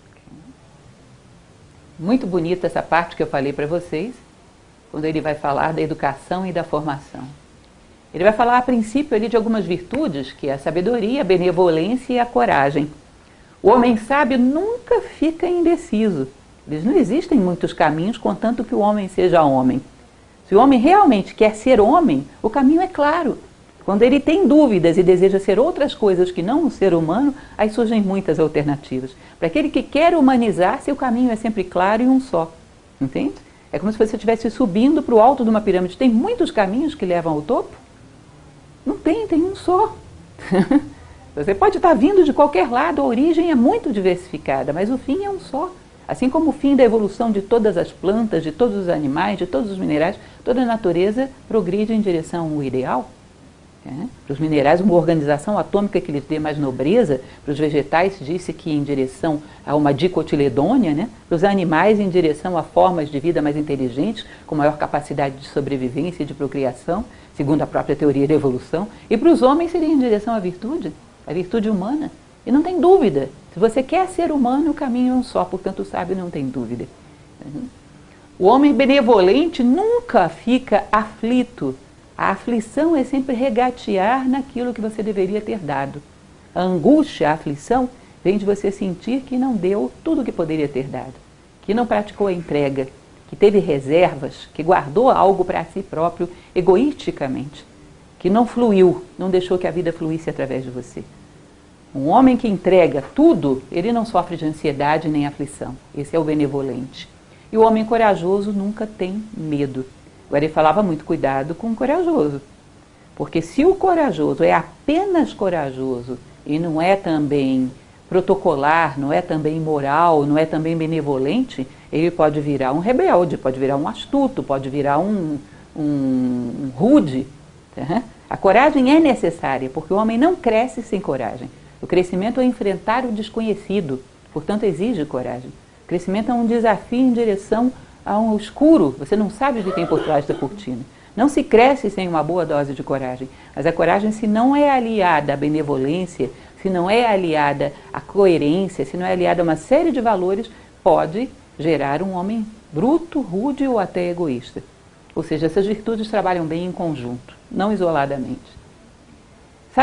Muito bonita essa parte que eu falei para vocês, quando ele vai falar da educação e da formação. Ele vai falar a princípio ali de algumas virtudes, que é a sabedoria, a benevolência e a coragem. O homem sábio nunca fica indeciso. Eles não existem muitos caminhos, contanto que o homem seja homem. Se o homem realmente quer ser homem, o caminho é claro. Quando ele tem dúvidas e deseja ser outras coisas que não um ser humano, aí surgem muitas alternativas. Para aquele que quer humanizar-se, o caminho é sempre claro e um só. Entende? É como se você estivesse subindo para o alto de uma pirâmide. Tem muitos caminhos que levam ao topo? Não tem, tem um só. Você pode estar vindo de qualquer lado, a origem é muito diversificada, mas o fim é um só. Assim como o fim da evolução de todas as plantas, de todos os animais, de todos os minerais, toda a natureza progride em direção ao ideal. É? Para os minerais, uma organização atômica que lhes dê mais nobreza. Para os vegetais, disse que em direção a uma dicotiledônia, né? Para os animais, em direção a formas de vida mais inteligentes, com maior capacidade de sobrevivência e de procriação, segundo a própria teoria da evolução. E para os homens, seria em direção à virtude, a virtude humana. E não tem dúvida, se você quer ser humano, o caminho é um só, portanto o sábio não tem dúvida. O homem benevolente nunca fica aflito. A aflição é sempre regatear naquilo que você deveria ter dado. A angústia, a aflição, vem de você sentir que não deu tudo o que poderia ter dado, que não praticou a entrega, que teve reservas, que guardou algo para si próprio egoisticamente, que não fluiu, não deixou que a vida fluísse através de você. Um homem que entrega tudo, ele não sofre de ansiedade nem aflição. Esse é o benevolente. E o homem corajoso nunca tem medo. Agora ele falava muito, cuidado com o corajoso. Porque se o corajoso é apenas corajoso e não é também protocolar, não é também moral, não é também benevolente, ele pode virar um rebelde, pode virar um astuto, pode virar um, um, um rude. Tá? A coragem é necessária, porque o homem não cresce sem coragem. O crescimento é enfrentar o desconhecido, portanto exige coragem. O crescimento é um desafio em direção a um escuro, você não sabe o que tem por trás da cortina. Não se cresce sem uma boa dose de coragem, mas a coragem, se não é aliada à benevolência, se não é aliada à coerência, se não é aliada a uma série de valores, pode gerar um homem bruto, rude ou até egoísta. Ou seja, essas virtudes trabalham bem em conjunto, não isoladamente.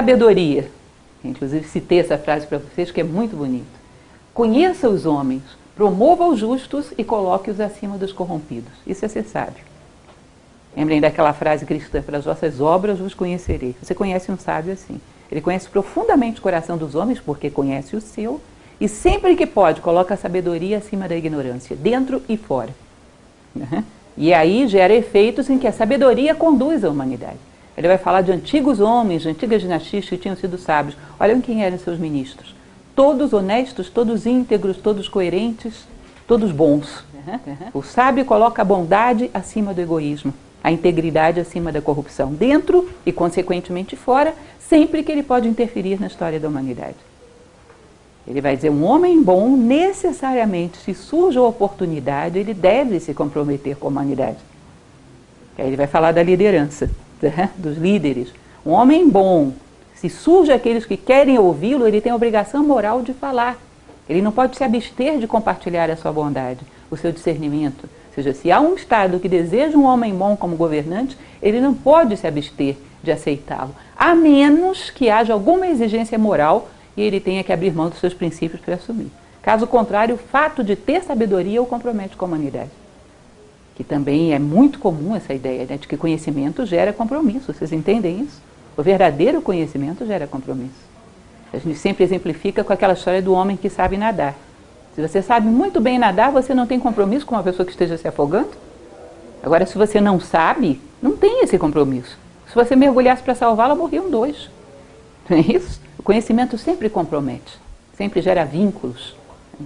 Sabedoria. Inclusive citei essa frase para vocês, que é muito bonita. Conheça os homens, promova os justos e coloque-os acima dos corrompidos. Isso é ser sábio. Lembrem daquela frase cristã, pelas vossas obras vos conhecerei. Você conhece um sábio assim. Ele conhece profundamente o coração dos homens, porque conhece o seu, e sempre que pode, coloca a sabedoria acima da ignorância, dentro e fora. Uhum. E aí gera efeitos em que a sabedoria conduz a humanidade. Ele vai falar de antigos homens, de antigas dinastias que tinham sido sábios. Olhem quem eram seus ministros. Todos honestos, todos íntegros, todos coerentes, todos bons. Uhum. Uhum. O sábio coloca a bondade acima do egoísmo, a integridade acima da corrupção, dentro e, consequentemente, fora, sempre que ele pode interferir na história da humanidade. Ele vai dizer, um homem bom, necessariamente, se surge a oportunidade, ele deve se comprometer com a humanidade. Aí ele vai falar da liderança, né? Dos líderes. Um homem bom, se surge aqueles que querem ouvi-lo, ele tem a obrigação moral de falar. Ele não pode se abster de compartilhar a sua bondade, o seu discernimento. Ou seja, se há um Estado que deseja um homem bom como governante, ele não pode se abster de aceitá-lo, a menos que haja alguma exigência moral e ele tenha que abrir mão dos seus princípios para assumir. Caso contrário, o fato de ter sabedoria o compromete com a humanidade. Que também é muito comum essa ideia, né, de que conhecimento gera compromisso. Vocês entendem isso? O verdadeiro conhecimento gera compromisso. A gente sempre exemplifica com aquela história do homem que sabe nadar. Se você sabe muito bem nadar, você não tem compromisso com uma pessoa que esteja se afogando? Agora, se você não sabe, não tem esse compromisso. Se você mergulhasse para salvá-la, morriam dois. Não é isso? O conhecimento sempre compromete, sempre gera vínculos.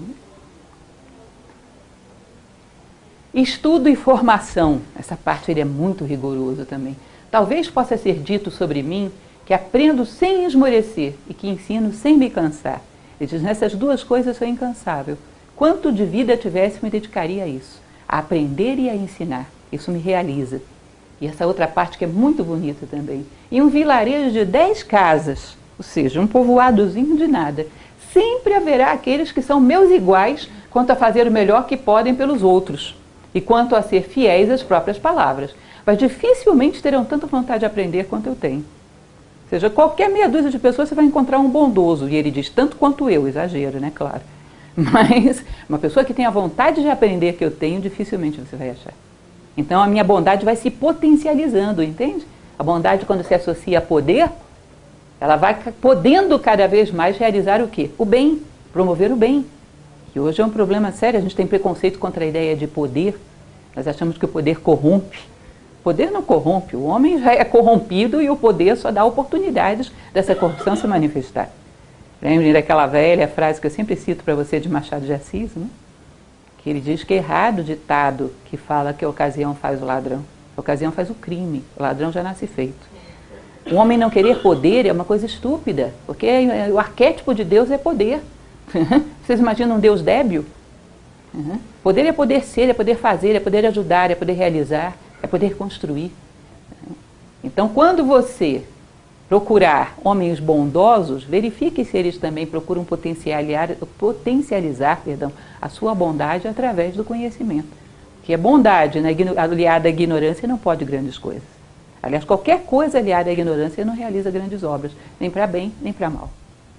Estudo e formação, essa parte ele é muito rigoroso também. Talvez possa ser dito sobre mim que aprendo sem esmorecer e que ensino sem me cansar. Ele diz, nessas duas coisas sou incansável. Quanto de vida tivesse, me dedicaria a isso, a aprender e a ensinar. Isso me realiza. E essa outra parte que é muito bonita também. Em um vilarejo de dez casas, ou seja, um povoadozinho de nada, sempre haverá aqueles que são meus iguais quanto a fazer o melhor que podem pelos outros e quanto a ser fiéis às próprias palavras. Mas dificilmente terão tanta vontade de aprender quanto eu tenho. Ou seja, qualquer meia dúzia de pessoas você vai encontrar um bondoso, e ele diz tanto quanto eu, exagero, né, claro. Mas uma pessoa que tem a vontade de aprender que eu tenho, dificilmente você vai achar. Então a minha bondade vai se potencializando, entende? A bondade, quando se associa a poder, ela vai podendo cada vez mais realizar o quê? O bem, promover o bem. E hoje é um problema sério, a gente tem preconceito contra a ideia de poder. Nós achamos que o poder corrompe. O poder não corrompe, o homem já é corrompido e o poder só dá oportunidades dessa corrupção se manifestar. Lembrem daquela velha frase que eu sempre cito para você de Machado de Assis, né? Que ele diz que é errado o ditado que fala que a ocasião faz o ladrão. A ocasião faz o crime, o ladrão já nasce feito. O homem não querer poder é uma coisa estúpida, porque o arquétipo de Deus é poder. Vocês imaginam um Deus débil? Uhum. Poder é poder ser, é poder fazer, é poder ajudar, é poder realizar, é poder construir. Então, quando você procurar homens bondosos, verifique se eles também procuram potencializar, potencializar perdão, a sua bondade através do conhecimento. Porque a bondade, né, aliada à ignorância não pode grandes coisas. Aliás, qualquer coisa aliada à ignorância não realiza grandes obras, nem para bem, nem para mal.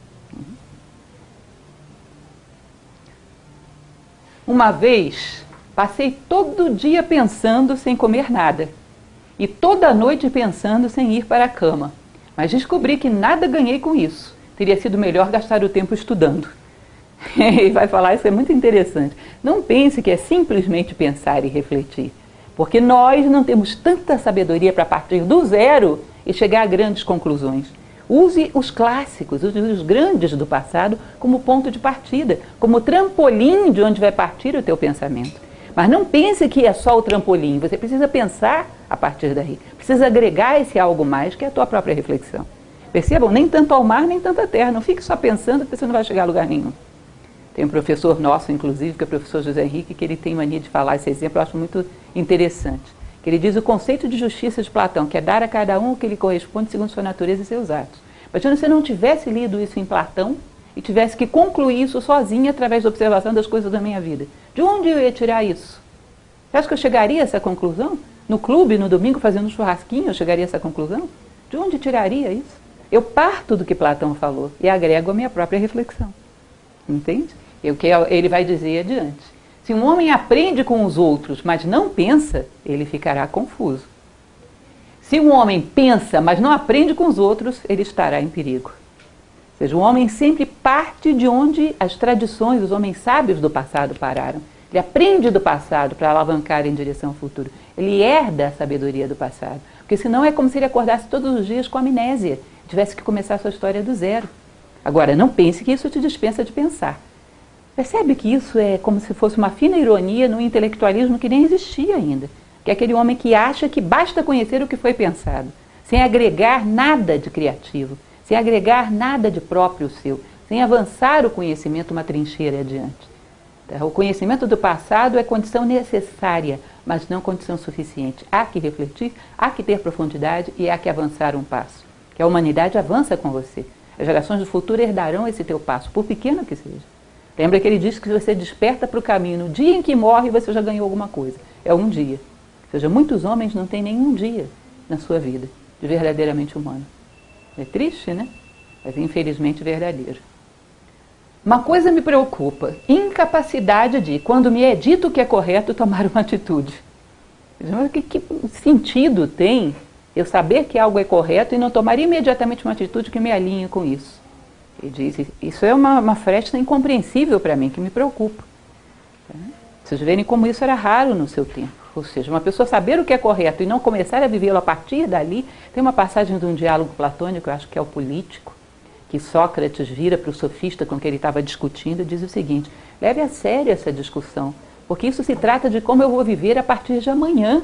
Uma vez, passei todo dia pensando sem comer nada, e toda noite pensando sem ir para a cama. Mas descobri que nada ganhei com isso. Teria sido melhor gastar o tempo estudando. E vai falar, isso é muito interessante. Não pense que é simplesmente pensar e refletir, porque nós não temos tanta sabedoria para partir do zero e chegar a grandes conclusões. Use os clássicos, use os grandes do passado como ponto de partida, como trampolim de onde vai partir o teu pensamento. Mas não pense que é só o trampolim, você precisa pensar a partir daí. Precisa agregar esse algo mais, que é a tua própria reflexão. Percebam, nem tanto ao mar, nem tanto à terra. Não fique só pensando que você não vai chegar a lugar nenhum. Tem um professor nosso, inclusive, que é o professor José Henrique, que ele tem mania de falar esse exemplo, eu acho muito interessante. Que ele diz o conceito de justiça de Platão, que é dar a cada um o que lhe corresponde segundo sua natureza e seus atos. Imagina se você não tivesse lido isso em Platão e tivesse que concluir isso sozinha através da observação das coisas da minha vida. De onde eu ia tirar isso? Você acha que eu chegaria a essa conclusão? No clube, no domingo, fazendo um churrasquinho, eu chegaria a essa conclusão? De onde tiraria isso? Eu parto do que Platão falou e agrego a minha própria reflexão. Entende? É o que ele vai dizer adiante. Se um homem aprende com os outros, mas não pensa, ele ficará confuso. Se um homem pensa, mas não aprende com os outros, ele estará em perigo. Ou seja, o homem sempre parte de onde as tradições, os homens sábios do passado pararam. Ele aprende do passado para alavancar em direção ao futuro. Ele herda a sabedoria do passado. Porque senão é como se ele acordasse todos os dias com amnésia, tivesse que começar a sua história do zero. Agora, não pense que isso te dispensa de pensar. Percebe que isso é como se fosse uma fina ironia no intelectualismo que nem existia ainda. Que é aquele homem que acha que basta conhecer o que foi pensado, sem agregar nada de criativo, sem agregar nada de próprio seu, sem avançar o conhecimento uma trincheira adiante. Então, o conhecimento do passado é condição necessária, mas não condição suficiente. Há que refletir, há que ter profundidade e há que avançar um passo. Que a humanidade avança com você. As gerações do futuro herdarão esse teu passo, por pequeno que seja. Lembra que ele diz que se você desperta para o caminho no dia em que morre, você já ganhou alguma coisa. É um dia. Ou seja, muitos homens não têm nenhum dia na sua vida de verdadeiramente humano. É triste, né? Mas infelizmente verdadeiro. Uma coisa me preocupa, incapacidade de, quando me é dito o que é correto, tomar uma atitude. Que, que sentido tem eu saber que algo é correto e não tomar imediatamente uma atitude que me alinhe com isso? Ele diz, isso é uma, uma fresta incompreensível para mim, que me preocupa. Vocês verem como isso era raro no seu tempo. Ou seja, uma pessoa saber o que é correto e não começar a vivê-lo a partir dali. Tem uma passagem de um diálogo platônico, eu acho que é o Político, que Sócrates vira para o sofista com quem ele estava discutindo e diz o seguinte: leve a sério essa discussão, porque isso se trata de como eu vou viver a partir de amanhã.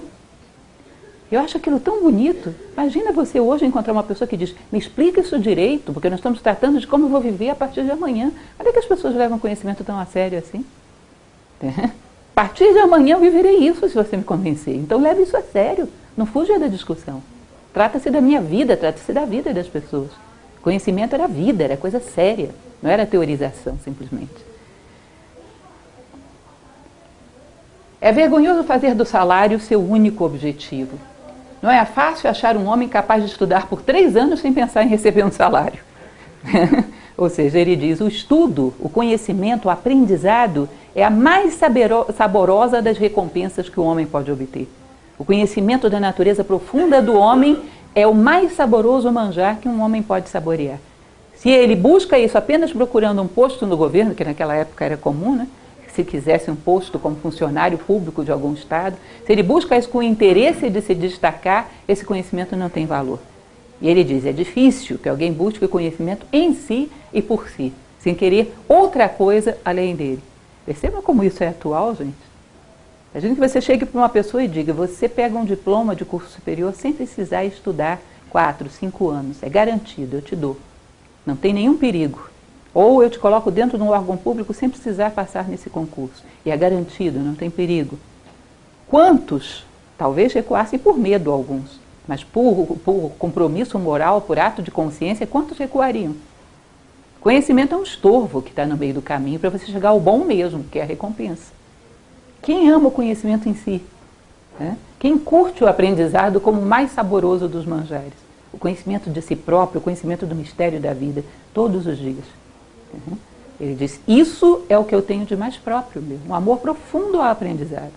Eu acho aquilo tão bonito. Imagina você hoje encontrar uma pessoa que diz, me explica isso direito, porque nós estamos tratando de como eu vou viver a partir de amanhã. Olha que as pessoas levam conhecimento tão a sério assim. A partir de amanhã eu viverei isso, se você me convencer. Então leve isso a sério, não fuja da discussão. Trata-se da minha vida, trata-se da vida das pessoas. Conhecimento era vida, era coisa séria, não era teorização simplesmente. É vergonhoso fazer do salário seu único objetivo. Não é fácil achar um homem capaz de estudar por três anos sem pensar em receber um salário. Ou seja, ele diz, o estudo, o conhecimento, o aprendizado é a mais saborosa das recompensas que o homem pode obter. O conhecimento da natureza profunda do homem é o mais saboroso manjar que um homem pode saborear. Se ele busca isso apenas procurando um posto no governo, que naquela época era comum, né? Se quisesse um posto como funcionário público de algum estado, se ele busca isso com o interesse de se destacar, esse conhecimento não tem valor. E ele diz, é difícil que alguém busque o conhecimento em si e por si, sem querer outra coisa além dele. Perceba como isso é atual, gente. Imagina que você chegue para uma pessoa e diga, você pega um diploma de curso superior sem precisar estudar quatro, cinco anos, é garantido, eu te dou. Não tem nenhum perigo. Ou eu te coloco dentro de um órgão público sem precisar passar nesse concurso. E é garantido, não tem perigo. Quantos, talvez recuassem por medo alguns, mas por, por compromisso moral, por ato de consciência, quantos recuariam? Conhecimento é um estorvo que está no meio do caminho para você chegar ao bom mesmo, que é a recompensa. Quem ama o conhecimento em si? Né? Quem curte o aprendizado como o mais saboroso dos manjares? O conhecimento de si próprio, o conhecimento do mistério da vida, todos os dias. Uhum. Ele diz, isso é o que eu tenho de mais próprio meu, um amor profundo ao aprendizado.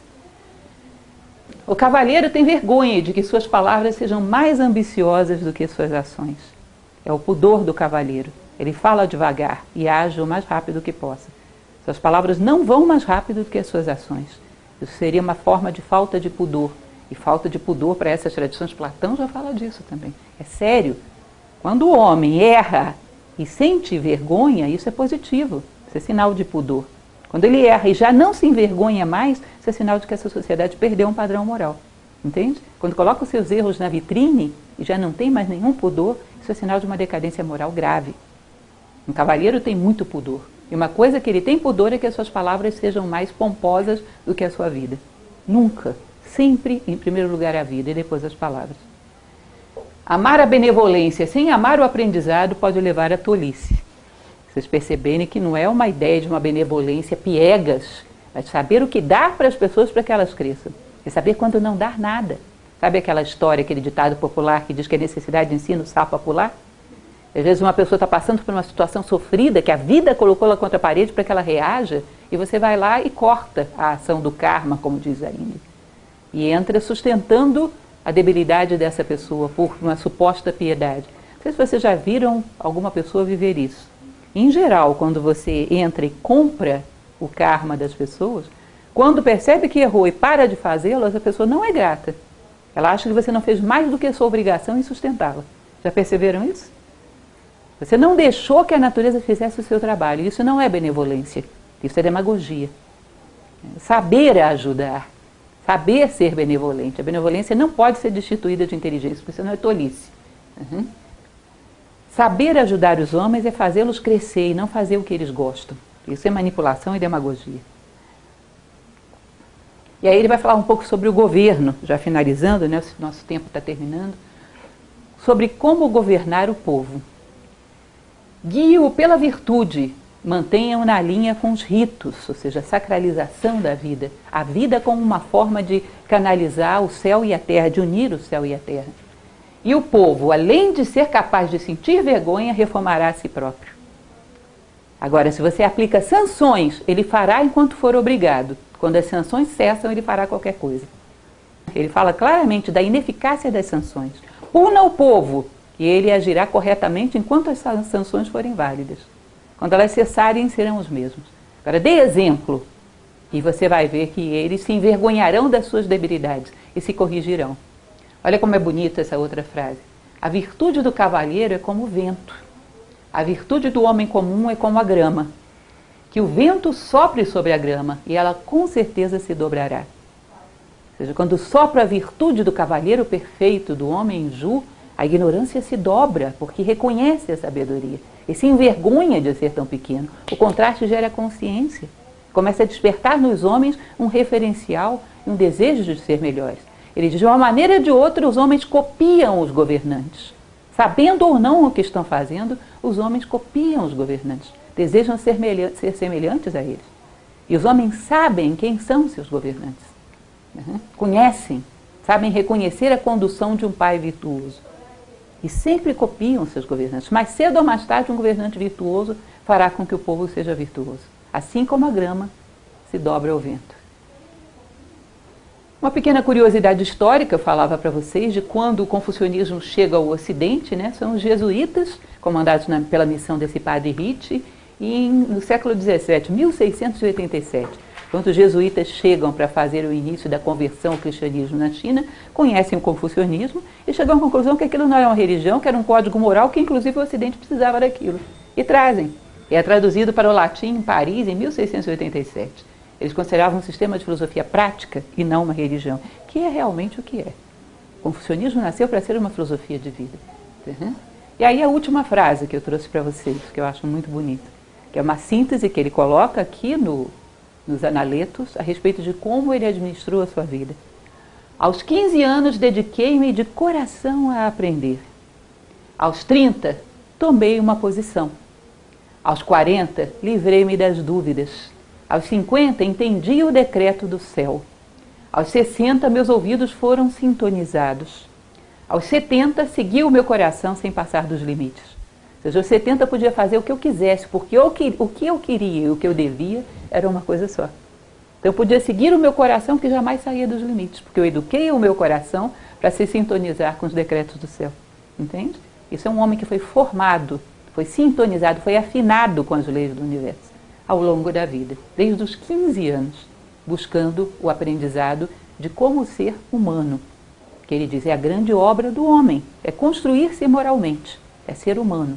O cavalheiro tem vergonha de que suas palavras sejam mais ambiciosas do que suas ações. É o pudor do cavalheiro. Ele fala devagar e age o mais rápido que possa. Suas palavras não vão mais rápido do que as suas ações. Isso seria uma forma de falta de pudor. E falta de pudor para essas tradições, Platão já fala disso também. É sério. Quando o homem erra e sente vergonha, isso é positivo, isso é sinal de pudor. Quando ele erra e já não se envergonha mais, isso é sinal de que essa sociedade perdeu um padrão moral. Entende? Quando coloca os seus erros na vitrine e já não tem mais nenhum pudor, isso é sinal de uma decadência moral grave. Um cavalheiro tem muito pudor. E uma coisa que ele tem pudor é que as suas palavras sejam mais pomposas do que a sua vida. Nunca. Sempre, em primeiro lugar, a vida e depois as palavras. Amar a benevolência sem amar o aprendizado pode levar à tolice. Vocês perceberem que não é uma ideia de uma benevolência piegas, mas saber o que dar para as pessoas para que elas cresçam. É saber quando não dar nada. Sabe aquela história, aquele ditado popular que diz que a necessidade ensina o sapo a pular? Às vezes uma pessoa está passando por uma situação sofrida, que a vida colocou ela contra a parede para que ela reaja, e você vai lá e corta a ação do karma, como diz a Índia. E entra sustentando a debilidade dessa pessoa por uma suposta piedade. Não sei se vocês já viram alguma pessoa viver isso. Em geral, quando você entra e compra o karma das pessoas, quando percebe que errou e para de fazê-lo, essa pessoa não é grata. Ela acha que você não fez mais do que a sua obrigação em sustentá-la. Já perceberam isso? Você não deixou que a natureza fizesse o seu trabalho. Isso não é benevolência, isso é demagogia. Saber ajudar, saber ser benevolente. A benevolência não pode ser destituída de inteligência, porque senão é tolice. Uhum. Saber ajudar os homens é fazê-los crescer e não fazer o que eles gostam. Isso é manipulação e demagogia. E aí ele vai falar um pouco sobre o governo, já finalizando, né, nosso tempo está terminando, sobre como governar o povo. Guie-o pela virtude, mantenham na linha com os ritos, ou seja, a sacralização da vida. A vida como uma forma de canalizar o céu e a terra, de unir o céu e a terra. E o povo, além de ser capaz de sentir vergonha, reformará a si próprio. Agora, se você aplica sanções, ele fará enquanto for obrigado. Quando as sanções cessam, ele fará qualquer coisa. Ele fala claramente da ineficácia das sanções. Puna o povo, e ele agirá corretamente enquanto as sanções forem válidas. Quando elas cessarem, serão os mesmos. Agora, dê exemplo, e você vai ver que eles se envergonharão das suas debilidades e se corrigirão. Olha como é bonita essa outra frase. A virtude do cavalheiro é como o vento. A virtude do homem comum é como a grama. Que o vento sopre sobre a grama e ela com certeza se dobrará. Ou seja, quando sopra a virtude do cavalheiro perfeito, do homem ju, a ignorância se dobra, porque reconhece a sabedoria e se envergonha de ser tão pequeno. O contraste gera consciência. Começa a despertar nos homens um referencial, um desejo de ser melhores. Ele diz, de uma maneira ou de outra, os homens copiam os governantes. Sabendo ou não o que estão fazendo, os homens copiam os governantes. Desejam ser, ser semelhantes a eles. E os homens sabem quem são seus governantes. Uhum. Conhecem, sabem reconhecer a condução de um pai virtuoso. E sempre copiam seus governantes. Mais cedo ou mais tarde, um governante virtuoso fará com que o povo seja virtuoso. Assim como a grama se dobra ao vento. Uma pequena curiosidade histórica, eu falava para vocês, de quando o confucionismo chega ao Ocidente, né, são os jesuítas, comandados na, pela missão desse padre Ricci, e em, no século dezessete, mil seiscentos e oitenta e sete, quando os jesuítas chegam para fazer o início da conversão ao cristianismo na China, conhecem o confucionismo e chegam à conclusão que aquilo não era uma religião, que era um código moral, que inclusive o Ocidente precisava daquilo. E trazem. E é traduzido para o latim em Paris em mil seiscentos e oitenta e sete. Eles consideravam um sistema de filosofia prática e não uma religião, que é realmente o que é. O confucionismo nasceu para ser uma filosofia de vida. Uhum. E aí a última frase que eu trouxe para vocês, que eu acho muito bonita, que é uma síntese que ele coloca aqui no, nos Analetos a respeito de como ele administrou a sua vida. Aos quinze anos dediquei-me de coração a aprender. Aos trinta, tomei uma posição. Aos quarenta, livrei-me das dúvidas. Aos cinquenta, entendi o decreto do céu. Aos sessenta, meus ouvidos foram sintonizados. Aos setenta, segui o meu coração sem passar dos limites. Ou seja, aos setenta podia fazer o que eu quisesse, porque o que, o que eu queria e o que eu devia era uma coisa só. Então eu podia seguir o meu coração que jamais saía dos limites, porque eu eduquei o meu coração para se sintonizar com os decretos do céu. Entende? Isso é um homem que foi formado, foi sintonizado, foi afinado com as leis do universo ao longo da vida, desde os quinze anos, buscando o aprendizado de como ser humano. Que ele diz, é a grande obra do homem, é construir-se moralmente, é ser humano.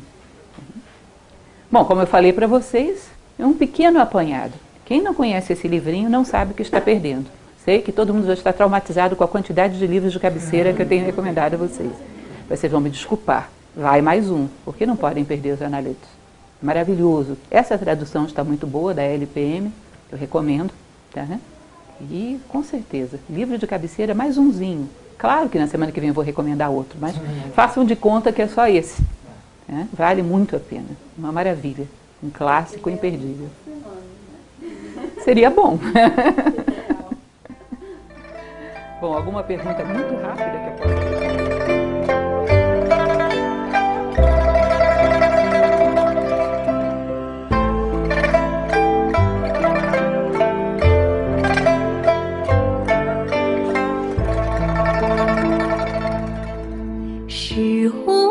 Bom, como eu falei para vocês, é um pequeno apanhado. Quem não conhece esse livrinho não sabe o que está perdendo. Sei que todo mundo já está traumatizado com a quantidade de livros de cabeceira que eu tenho recomendado a vocês. Vocês vão me desculpar, vai mais um, porque não podem perder os Analetos. Maravilhoso. Essa tradução está muito boa, da L P M, eu recomendo. Tá? E, com certeza, livro de cabeceira, mais umzinho. Claro que na semana que vem eu vou recomendar outro, mas façam de conta que é só esse. Né? Vale muito a pena. Uma maravilha. Um clássico imperdível. Seria bom. Bom, alguma pergunta muito rápida que eu posso fazer? 去乎